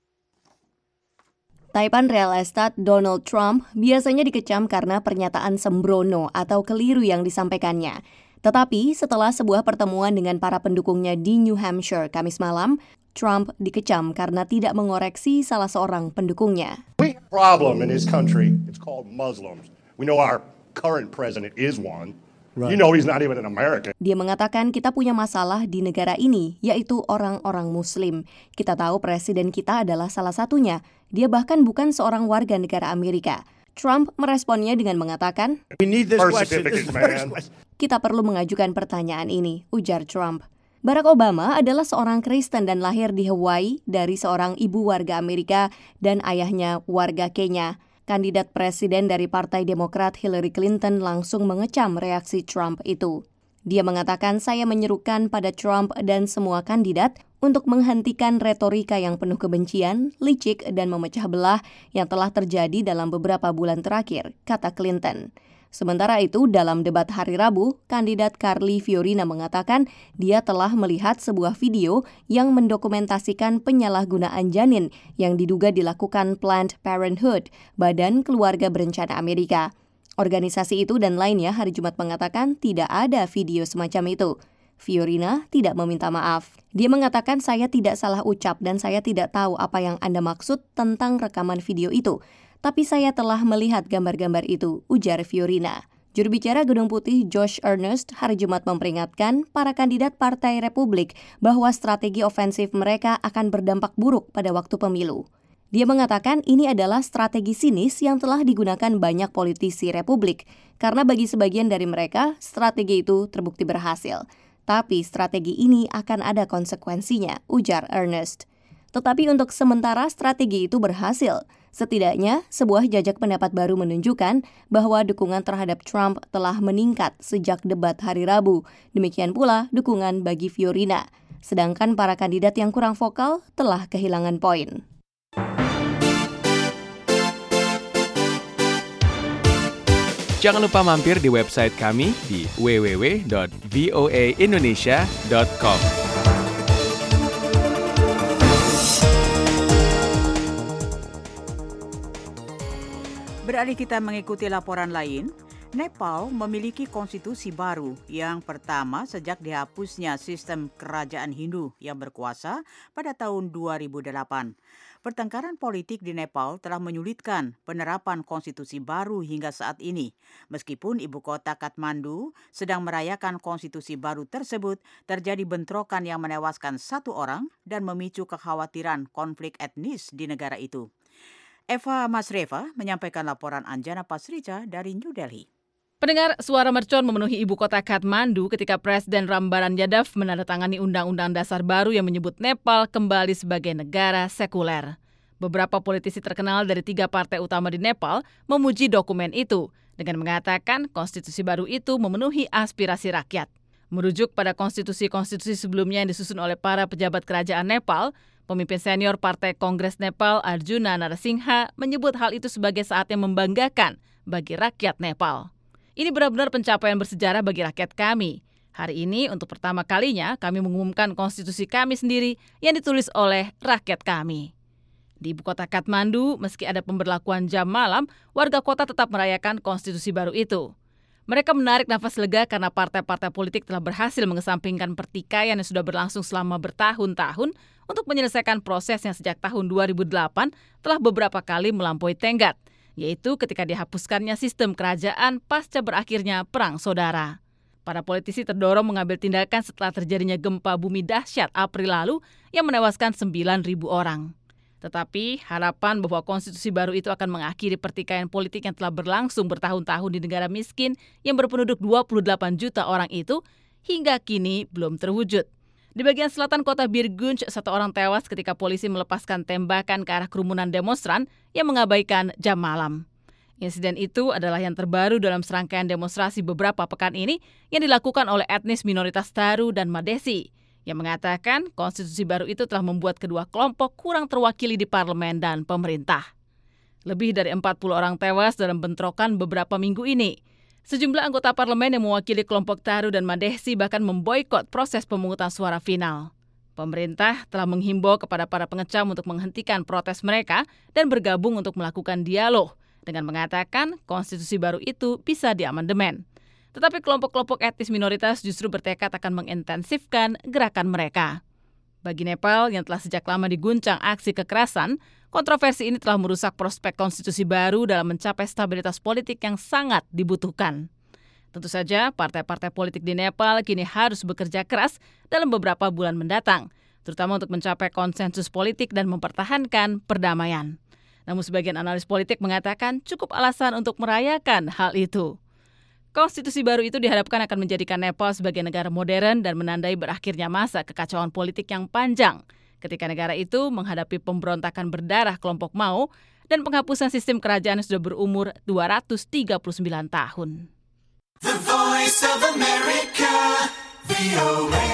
Taipan real estate Donald Trump biasanya dikecam karena pernyataan sembrono atau keliru yang disampaikannya. Tetapi setelah sebuah pertemuan dengan para pendukungnya di New Hampshire Kamis malam, Trump dikecam karena tidak mengoreksi salah seorang pendukungnya. We have a problem in this country. It's called Muslims. We know our current president is one. Right. You know he's not even an American. Dia mengatakan kita punya masalah di negara ini, yaitu orang-orang Muslim. Kita tahu presiden kita adalah salah satunya. Dia bahkan bukan seorang warga negara Amerika. Trump meresponnya dengan mengatakan, kita perlu mengajukan pertanyaan ini, ujar Trump. Barack Obama adalah seorang Kristen dan lahir di Hawaii dari seorang ibu warga Amerika dan ayahnya warga Kenya. Kandidat presiden dari Partai Demokrat Hillary Clinton langsung mengecam reaksi Trump itu. Dia mengatakan, saya menyerukan pada Trump dan semua kandidat untuk menghentikan retorika yang penuh kebencian, licik, dan memecah belah yang telah terjadi dalam beberapa bulan terakhir, kata Clinton. Sementara itu, dalam debat hari Rabu, kandidat Carly Fiorina mengatakan dia telah melihat sebuah video yang mendokumentasikan penyalahgunaan janin yang diduga dilakukan Planned Parenthood, Badan Keluarga Berencana Amerika. Organisasi itu dan lainnya hari Jumat mengatakan tidak ada video semacam itu. Fiorina tidak meminta maaf. Dia mengatakan, saya tidak salah ucap dan saya tidak tahu apa yang Anda maksud tentang rekaman video itu. Tapi saya telah melihat gambar-gambar itu, ujar Fiorina. Juru bicara Gedung Putih Josh Earnest hari Jumat memperingatkan para kandidat Partai Republik bahwa strategi ofensif mereka akan berdampak buruk pada waktu pemilu. Dia mengatakan ini adalah strategi sinis yang telah digunakan banyak politisi Republik, karena bagi sebagian dari mereka, strategi itu terbukti berhasil. Tapi strategi ini akan ada konsekuensinya, ujar Earnest. Tetapi untuk sementara strategi itu berhasil. Setidaknya, sebuah jajak pendapat baru menunjukkan bahwa dukungan terhadap Trump telah meningkat sejak debat hari Rabu. Demikian pula dukungan bagi Fiorina. Sedangkan para kandidat yang kurang vokal telah kehilangan poin. Jangan lupa mampir di website kami di www.voaindonesia.com. Beralih kita mengikuti laporan lain, Nepal memiliki konstitusi baru yang pertama sejak dihapusnya sistem kerajaan Hindu yang berkuasa pada tahun 2008. Pertengkaran politik di Nepal telah menyulitkan penerapan konstitusi baru hingga saat ini. Meskipun ibu kota Kathmandu sedang merayakan konstitusi baru tersebut, terjadi bentrokan yang menewaskan 1 orang dan memicu kekhawatiran konflik etnis di negara itu. Eva Masreva menyampaikan laporan Anjana Pasricha dari New Delhi. Pendengar, suara mercon memenuhi ibu kota Kathmandu ketika Presiden Rambaran Yadav menandatangani undang-undang dasar baru yang menyebut Nepal kembali sebagai negara sekuler. Beberapa politisi terkenal dari 3 partai utama di Nepal memuji dokumen itu dengan mengatakan konstitusi baru itu memenuhi aspirasi rakyat. Merujuk pada konstitusi-konstitusi sebelumnya yang disusun oleh para pejabat kerajaan Nepal, pemimpin senior Partai Kongres Nepal Arjuna Narasingha menyebut hal itu sebagai saat yang membanggakan bagi rakyat Nepal. Ini benar-benar pencapaian bersejarah bagi rakyat kami. Hari ini untuk pertama kalinya kami mengumumkan konstitusi kami sendiri yang ditulis oleh rakyat kami. Di ibu kota Kathmandu, meski ada pemberlakuan jam malam, warga kota tetap merayakan konstitusi baru itu. Mereka menarik nafas lega karena partai-partai politik telah berhasil mengesampingkan pertikaian yang sudah berlangsung selama bertahun-tahun untuk menyelesaikan proses yang sejak tahun 2008 telah beberapa kali melampaui tenggat, yaitu ketika dihapuskannya sistem kerajaan pasca berakhirnya Perang Saudara. Para politisi terdorong mengambil tindakan setelah terjadinya gempa bumi dahsyat April lalu yang menewaskan 9.000 orang. Tetapi harapan bahwa konstitusi baru itu akan mengakhiri pertikaian politik yang telah berlangsung bertahun-tahun di negara miskin yang berpenduduk 28 juta orang itu hingga kini belum terwujud. Di bagian selatan kota Birgunj, 1 orang tewas ketika polisi melepaskan tembakan ke arah kerumunan demonstran yang mengabaikan jam malam. Insiden itu adalah yang terbaru dalam serangkaian demonstrasi beberapa pekan ini yang dilakukan oleh etnis minoritas Tharu dan Madesi, yang mengatakan konstitusi baru itu telah membuat kedua kelompok kurang terwakili di parlemen dan pemerintah. Lebih dari 40 orang tewas dalam bentrokan beberapa minggu ini. Sejumlah anggota parlemen yang mewakili kelompok Tharu dan Madesi bahkan memboikot proses pemungutan suara final. Pemerintah telah menghimbau kepada para pengecam untuk menghentikan protes mereka dan bergabung untuk melakukan dialog dengan mengatakan konstitusi baru itu bisa diamandemen. Tetapi kelompok-kelompok etnis minoritas justru bertekad akan mengintensifkan gerakan mereka. Bagi Nepal yang telah sejak lama diguncang aksi kekerasan, kontroversi ini telah merusak prospek konstitusi baru dalam mencapai stabilitas politik yang sangat dibutuhkan. Tentu saja, partai-partai politik di Nepal kini harus bekerja keras dalam beberapa bulan mendatang, terutama untuk mencapai konsensus politik dan mempertahankan perdamaian. Namun sebagian analis politik mengatakan cukup alasan untuk merayakan hal itu. Konstitusi baru itu diharapkan akan menjadikan Nepal sebagai negara modern dan menandai berakhirnya masa kekacauan politik yang panjang ketika negara itu menghadapi pemberontakan berdarah kelompok Mao dan penghapusan sistem kerajaan yang sudah berumur 239 tahun. The Voice of America, VOA.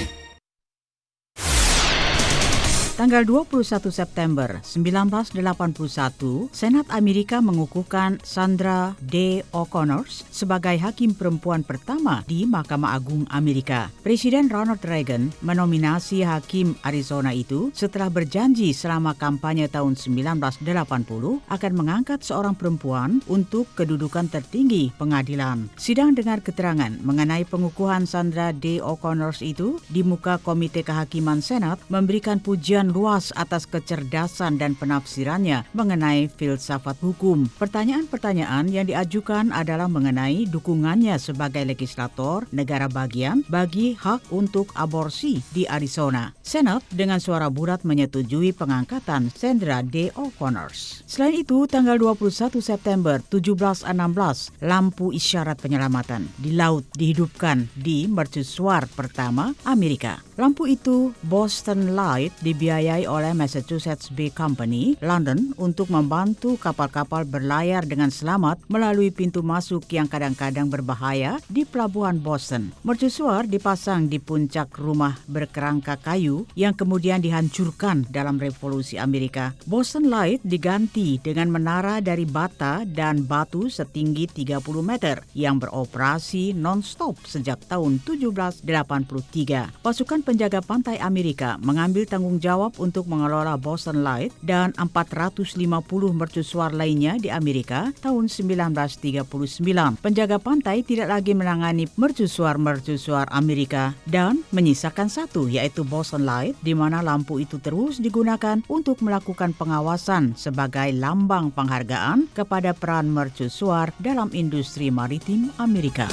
Tanggal 21 September 1981, Senat Amerika mengukuhkan Sandra Day O'Connor sebagai hakim perempuan pertama di Mahkamah Agung Amerika. Presiden Ronald Reagan menominasi hakim Arizona itu setelah berjanji selama kampanye tahun 1980 akan mengangkat seorang perempuan untuk kedudukan tertinggi pengadilan. Sidang dengar keterangan mengenai pengukuhan Sandra Day O'Connor itu di muka Komite Kehakiman Senat memberikan pujian luas atas kecerdasan dan penafsirannya mengenai filsafat hukum. Pertanyaan-pertanyaan yang diajukan adalah mengenai dukungannya sebagai legislator negara bagian bagi hak untuk aborsi di Arizona. Senat dengan suara bulat menyetujui pengangkatan Sandra Day O'Connor. Selain itu, tanggal 21 September 1716, lampu isyarat penyelamatan di laut dihidupkan di mercusuar pertama Amerika. Lampu itu, Boston Light, dibiayai oleh Massachusetts Bay Company, London, untuk membantu kapal-kapal berlayar dengan selamat melalui pintu masuk yang kadang-kadang berbahaya di pelabuhan Boston. Mercusuar dipasang di puncak rumah berkerangka kayu yang kemudian dihancurkan dalam Revolusi Amerika. Boston Light diganti dengan menara dari bata dan batu setinggi 30 meter yang beroperasi non-stop sejak tahun 1783. Pasukan penjaga pantai Amerika mengambil tanggung jawab untuk mengelola Boston Light dan 450 mercusuar lainnya di Amerika tahun 1939. Penjaga pantai tidak lagi menangani mercusuar Amerika dan menyisakan satu, yaitu Boston Light, di mana lampu itu terus digunakan untuk melakukan pengawasan sebagai lambang penghargaan kepada peran mercusuar dalam industri maritim Amerika.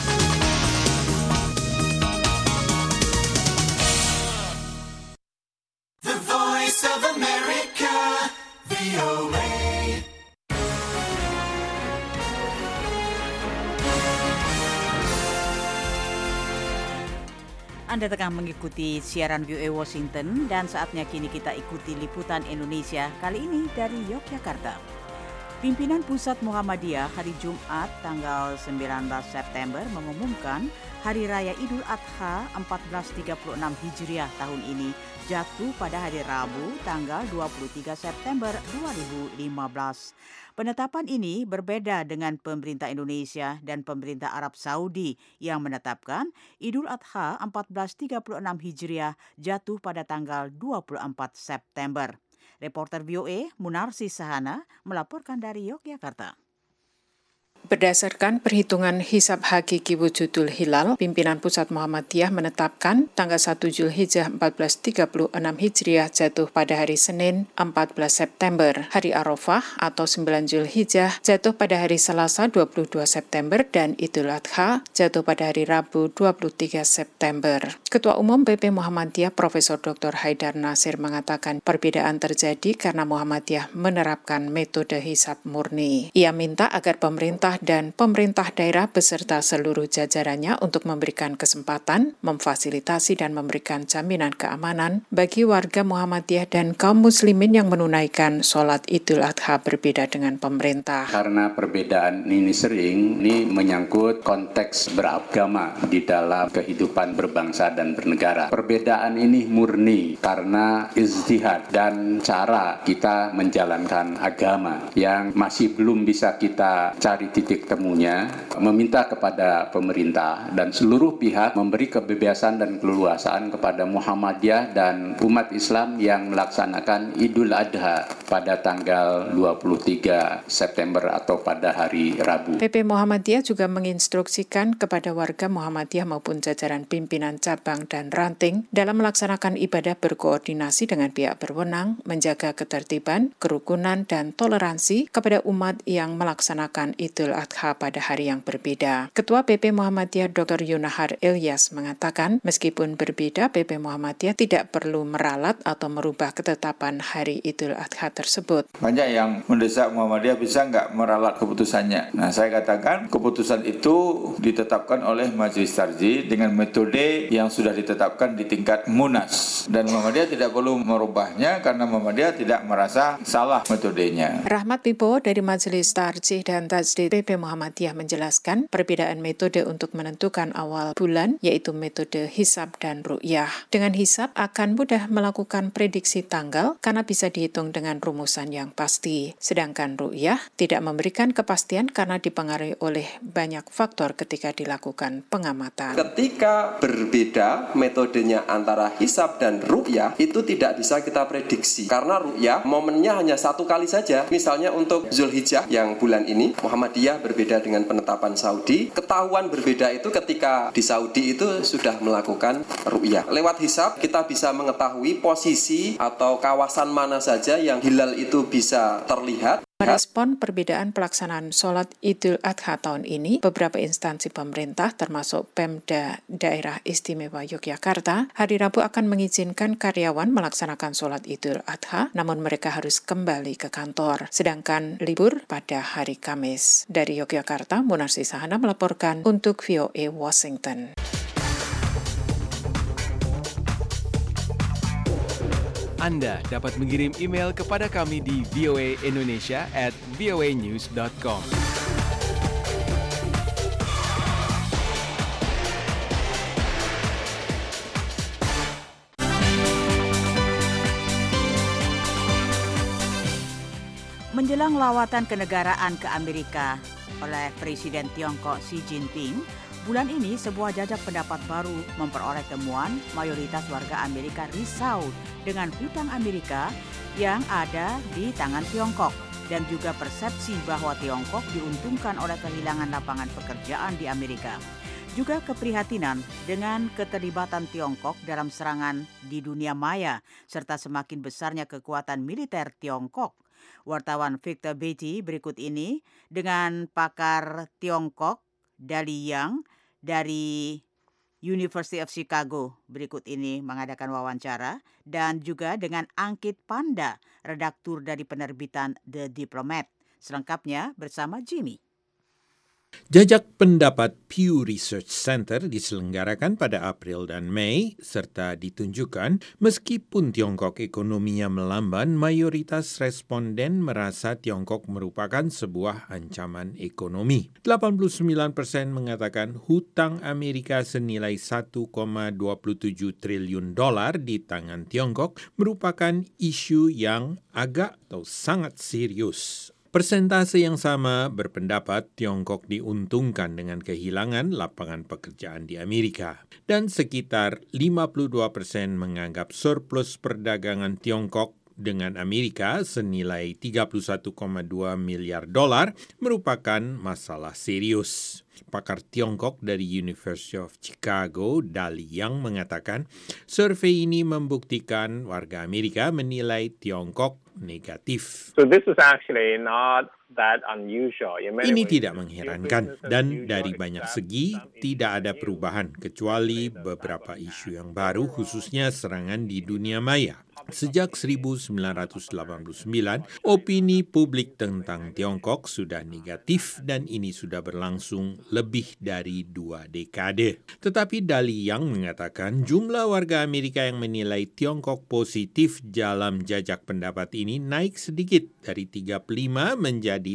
Of America, VOA. Anda tengah mengikuti siaran VOA Washington dan saatnya kini kita ikuti liputan Indonesia kali ini dari Yogyakarta. Pimpinan Pusat Muhammadiyah hari Jumat tanggal 19 September mengumumkan Hari Raya Idul Adha 1436 Hijriah tahun ini jatuh pada hari Rabu tanggal 23 September 2015. Penetapan ini berbeda dengan pemerintah Indonesia dan pemerintah Arab Saudi yang menetapkan Idul Adha 1436 Hijriah jatuh pada tanggal 24 September. Reporter VOA Munarsi Sahana melaporkan dari Yogyakarta. Berdasarkan perhitungan hisab hakiki wujudul hilal, pimpinan Pusat Muhammadiyah menetapkan tanggal 1 Zulhijjah 1436 Hijriah jatuh pada hari Senin 14 September, hari Arafah atau 9 Zulhijjah jatuh pada hari Selasa 22 September, dan Idul Adha jatuh pada hari Rabu 23 September. Ketua Umum PP Muhammadiyah Profesor Dr. Haidar Nasir mengatakan perbedaan terjadi karena Muhammadiyah menerapkan metode hisab murni. Ia minta agar pemerintah dan pemerintah daerah beserta seluruh jajarannya untuk memberikan kesempatan, memfasilitasi dan memberikan jaminan keamanan bagi warga Muhammadiyah dan kaum muslimin yang menunaikan sholat Idul Adha berbeda dengan pemerintah. Karena perbedaan ini sering, ini menyangkut konteks beragama di dalam kehidupan berbangsa dan bernegara. Perbedaan ini murni karena ijtihad dan cara kita menjalankan agama yang masih belum bisa kita cari titik temunya, meminta kepada pemerintah dan seluruh pihak memberi kebebasan dan keleluasaan kepada Muhammadiyah dan umat Islam yang melaksanakan Idul Adha pada tanggal 23 September atau pada hari Rabu. PP Muhammadiyah juga menginstruksikan kepada warga Muhammadiyah maupun jajaran pimpinan cabang dan ranting dalam melaksanakan ibadah berkoordinasi dengan pihak berwenang, menjaga ketertiban, kerukunan dan toleransi kepada umat yang melaksanakan Idul Idul Adha pada hari yang berbeda. Ketua PP Muhammadiyah Dr. Yunahar Ilyas mengatakan, meskipun berbeda, PP Muhammadiyah tidak perlu meralat atau merubah ketetapan hari Idul Adha tersebut. Banyak yang mendesak Muhammadiyah bisa nggak meralat keputusannya. Nah, saya katakan keputusan itu ditetapkan oleh Majelis Tarjih dengan metode yang sudah ditetapkan di tingkat Munas. Dan Muhammadiyah tidak perlu merubahnya karena Muhammadiyah tidak merasa salah metodenya. Rahmat Pipo dari Majelis Tarjih dan Tajdid PP Muhammadiyah menjelaskan perbedaan metode untuk menentukan awal bulan, yaitu metode hisab dan ru'yah. Dengan hisab akan mudah melakukan prediksi tanggal karena bisa dihitung dengan rumusan yang pasti. Sedangkan ru'yah tidak memberikan kepastian karena dipengaruhi oleh banyak faktor ketika dilakukan pengamatan. Ketika berbeda metodenya antara hisab dan ru'yah, itu tidak bisa kita prediksi. Karena ru'yah momennya hanya satu kali saja. Misalnya untuk Zulhijjah yang bulan ini, Muhammadiyah berbeda dengan penetapan Saudi. Ketahuan berbeda itu ketika di Saudi itu sudah melakukan ru'yah. Lewat hisab kita bisa mengetahui posisi atau kawasan mana saja yang hilal itu bisa terlihat. Merespon perbedaan pelaksanaan sholat Idul Adha tahun ini, beberapa instansi pemerintah termasuk Pemda Daerah Istimewa Yogyakarta hari Rabu akan mengizinkan karyawan melaksanakan sholat Idul Adha, namun mereka harus kembali ke kantor. Sedangkan libur pada hari Kamis. Dari Yogyakarta, Munarsi Sahana melaporkan untuk VOA Washington. Anda dapat mengirim email kepada kami di voaindonesia@voanews.com. Menjelang lawatan kenegaraan ke Amerika oleh Presiden Tiongkok Xi Jinping, bulan ini sebuah jajak pendapat baru memperoleh temuan mayoritas warga Amerika risau dengan hutang Amerika yang ada di tangan Tiongkok dan juga persepsi bahwa Tiongkok diuntungkan oleh kehilangan lapangan pekerjaan di Amerika. Juga keprihatinan dengan keterlibatan Tiongkok dalam serangan di dunia maya serta semakin besarnya kekuatan militer Tiongkok. Wartawan Victor Beatty berikut ini dengan pakar Tiongkok Dali Yang dari University of Chicago berikut ini mengadakan wawancara dan juga dengan Angkit Panda, redaktur dari penerbitan The Diplomat. Selengkapnya bersama Jimmy. Jajak pendapat Pew Research Center diselenggarakan pada April dan Mei serta ditunjukkan meskipun Tiongkok ekonominya melamban, mayoritas responden merasa Tiongkok merupakan sebuah ancaman ekonomi. 89% mengatakan hutang Amerika senilai 1,27 triliun dolar di tangan Tiongkok merupakan isu yang agak atau sangat serius. Persentase yang sama berpendapat Tiongkok diuntungkan dengan kehilangan lapangan pekerjaan di Amerika. Dan sekitar 52% menganggap surplus perdagangan Tiongkok dengan Amerika senilai 31,2 miliar dolar merupakan masalah serius. Pakar Tiongkok dari University of Chicago, Dali Yang mengatakan, survei ini membuktikan warga Amerika menilai Tiongkok negatif. So this is actually not that unusual. Ini tidak mengherankan dan dari banyak segi tidak ada perubahan kecuali beberapa isu yang baru khususnya serangan di dunia maya. Sejak 1989, opini publik tentang Tiongkok sudah negatif dan ini sudah berlangsung lebih dari 2 dekade. Tetapi Dali Yang mengatakan jumlah warga Amerika yang menilai Tiongkok positif dalam jajak pendapat ini naik sedikit dari 35 menjadi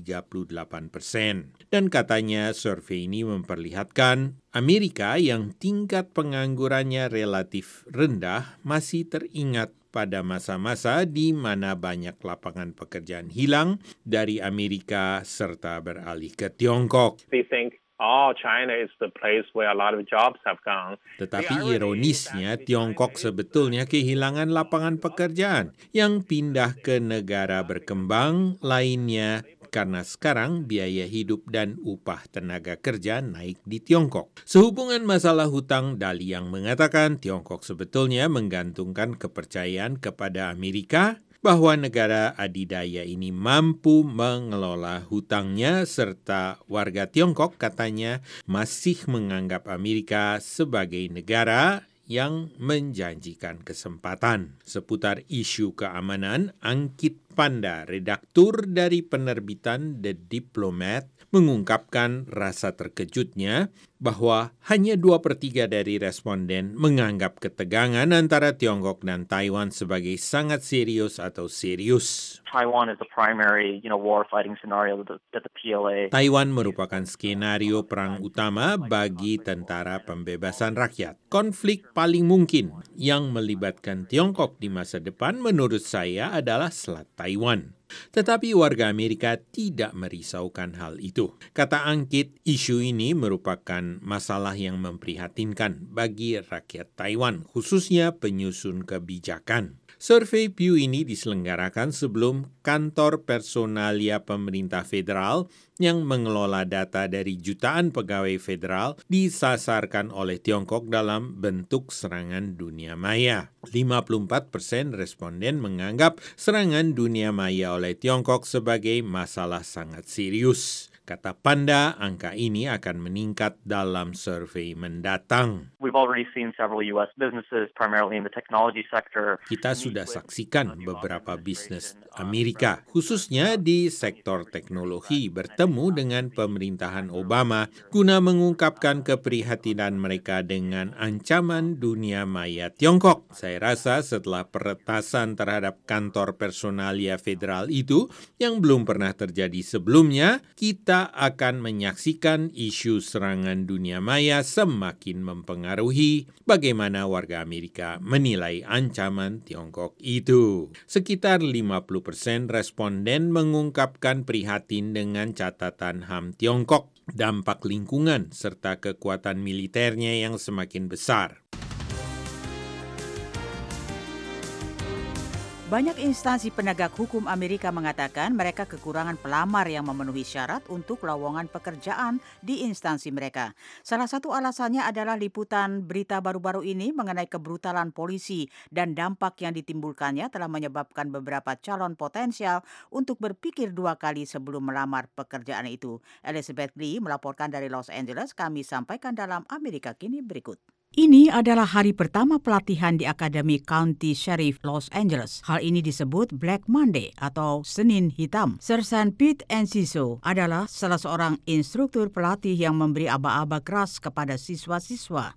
38%. Dan katanya survei ini memperlihatkan Amerika yang tingkat penganggurannya relatif rendah masih teringat pada masa-masa di mana banyak lapangan pekerjaan hilang dari Amerika serta beralih ke Tiongkok. They think, China is the place where a lot of jobs have gone. Tetapi ironisnya, Tiongkok sebetulnya kehilangan lapangan pekerjaan yang pindah ke negara berkembang lainnya karena sekarang biaya hidup dan upah tenaga kerja naik di Tiongkok. Sehubungan masalah hutang, Dali Yang mengatakan Tiongkok sebetulnya menggantungkan kepercayaan kepada Amerika bahwa negara adidaya ini mampu mengelola hutangnya serta warga Tiongkok katanya masih menganggap Amerika sebagai negara yang menjanjikan kesempatan. Seputar isu keamanan, Angkit Panda, redaktur dari penerbitan The Diplomat, mengungkapkan rasa terkejutnya bahwa hanya 2/3 dari responden menganggap ketegangan antara Tiongkok dan Taiwan sebagai sangat serius atau serius. Taiwan is the primary, war fighting scenario that the PLA. Taiwan merupakan skenario perang utama bagi tentara pembebasan rakyat. Konflik paling mungkin yang melibatkan Tiongkok di masa depan menurut saya adalah Selat Taiwan. Tetapi warga Amerika tidak merisaukan hal itu. Kata Angkit, isu ini merupakan masalah yang memprihatinkan bagi rakyat Taiwan, khususnya penyusun kebijakan. Survei Pew ini diselenggarakan sebelum kantor personalia pemerintah federal yang mengelola data dari jutaan pegawai federal disasarkan oleh Tiongkok dalam bentuk serangan dunia maya. 54% responden menganggap serangan dunia maya oleh Tiongkok sebagai masalah sangat serius. Kata Panda, angka ini akan meningkat dalam survei mendatang. We've already seen several U.S. businesses, primarily in the technology sector. Kita sudah saksikan beberapa bisnis Amerika, khususnya di sektor teknologi, bertemu dengan pemerintahan Obama guna mengungkapkan keprihatinan mereka dengan ancaman dunia maya Tiongkok. Saya rasa setelah peretasan terhadap kantor personalia federal itu yang belum pernah terjadi sebelumnya, kita akan menyaksikan isu serangan dunia maya semakin mempengaruhi bagaimana warga Amerika menilai ancaman Tiongkok itu. Sekitar 50% responden mengungkapkan prihatin dengan catatan HAM Tiongkok, dampak lingkungan, serta kekuatan militernya yang semakin besar. Banyak instansi penegak hukum Amerika mengatakan mereka kekurangan pelamar yang memenuhi syarat untuk lowongan pekerjaan di instansi mereka. Salah satu alasannya adalah liputan berita baru-baru ini mengenai kebrutalan polisi dan dampak yang ditimbulkannya telah menyebabkan beberapa calon potensial untuk berpikir 2 kali sebelum melamar pekerjaan itu. Elizabeth Lee melaporkan dari Los Angeles, kami sampaikan dalam Amerika Kini berikut. Ini adalah hari pertama pelatihan di Akademi County Sheriff Los Angeles. Hal ini disebut Black Monday atau Senin Hitam. Sersan Pete Enciso adalah salah seorang instruktur pelatih yang memberi aba-aba keras kepada siswa-siswa.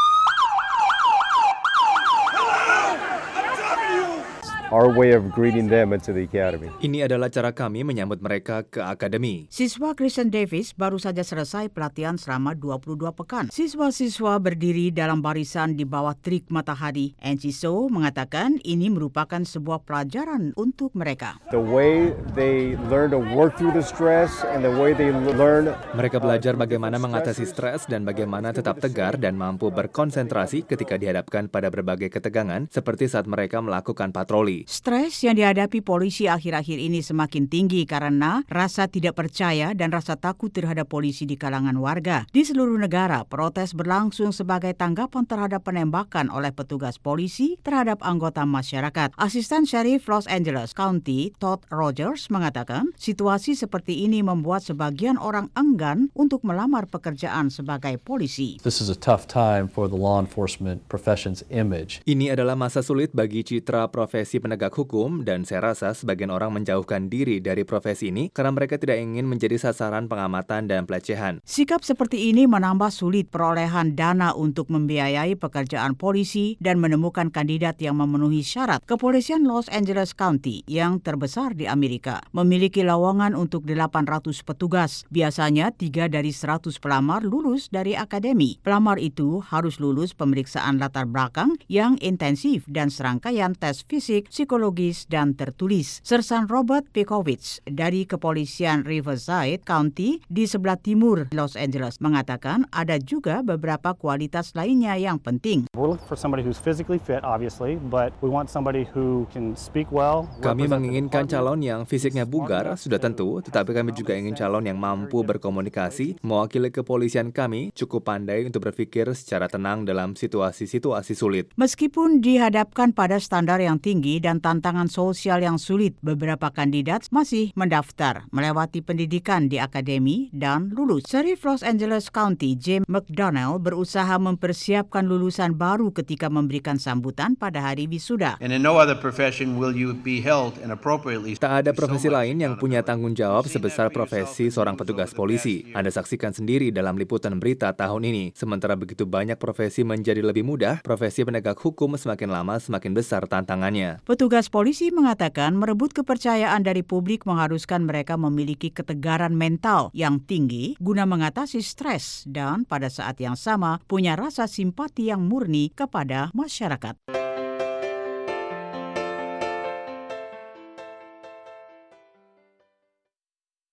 Our way of greeting them into the academy. Ini adalah cara kami menyambut mereka ke akademi. Siswa Christian Davis baru saja selesai pelatihan selama 22 pekan. Siswa-siswa berdiri dalam barisan di bawah terik matahari. Enciso mengatakan ini merupakan sebuah pelajaran untuk mereka. The way they learn to work through the stress and the way they learn. Mereka belajar bagaimana mengatasi stres dan bagaimana tetap tegar dan mampu berkonsentrasi ketika dihadapkan pada berbagai ketegangan seperti saat mereka melakukan patroli. Stres yang dihadapi polisi akhir-akhir ini semakin tinggi karena rasa tidak percaya dan rasa takut terhadap polisi di kalangan warga. Di seluruh negara, protes berlangsung sebagai tanggapan terhadap penembakan oleh petugas polisi terhadap anggota masyarakat. Asisten Sheriff Los Angeles County, Todd Rogers, mengatakan situasi seperti ini membuat sebagian orang enggan untuk melamar pekerjaan sebagai polisi. This is a tough time for the law enforcement profession's image. Ini adalah masa sulit bagi citra profesi penegak hukum dan saya rasa sebagian orang menjauhkan diri dari profesi ini karena mereka tidak ingin menjadi sasaran pengamatan dan pelecehan. Sikap seperti ini menambah sulit perolehan dana untuk membiayai pekerjaan polisi dan menemukan kandidat yang memenuhi syarat. Kepolisian Los Angeles County yang terbesar di Amerika memiliki lowongan untuk 800 petugas. Biasanya 3 dari 100 pelamar lulus dari akademi. Pelamar itu harus lulus pemeriksaan latar belakang yang intensif dan serangkaian tes fisik, psikologis, dan tertulis. Sersan Robert Pikovich dari Kepolisian Riverside County di sebelah timur Los Angeles mengatakan ada juga beberapa kualitas lainnya yang penting. We're looking for somebody who's physically fit, obviously, but we want somebody who can speak well. Kami menginginkan calon yang fisiknya bugar, sudah tentu, tetapi kami juga ingin calon yang mampu berkomunikasi, mewakili kepolisian kami, cukup pandai untuk berpikir secara tenang dalam situasi-situasi sulit. Meskipun dihadapkan pada standar yang tinggi dan tantangan sosial yang sulit, beberapa kandidat masih mendaftar, melewati pendidikan di akademi, dan lulus. Sheriff Los Angeles County, James McDonnell, berusaha mempersiapkan lulusan baru ketika memberikan sambutan pada hari wisuda. And in no other profession will you be held inappropriately. Tak ada profesi lain yang punya tanggung jawab sebesar profesi seorang petugas polisi. Anda saksikan sendiri dalam liputan berita tahun ini. Sementara begitu banyak profesi menjadi lebih mudah, profesi penegak hukum semakin lama semakin besar tantangannya. Petugas polisi mengatakan merebut kepercayaan dari publik mengharuskan mereka memiliki ketegaran mental yang tinggi guna mengatasi stres dan pada saat yang sama punya rasa simpati yang murni kepada masyarakat.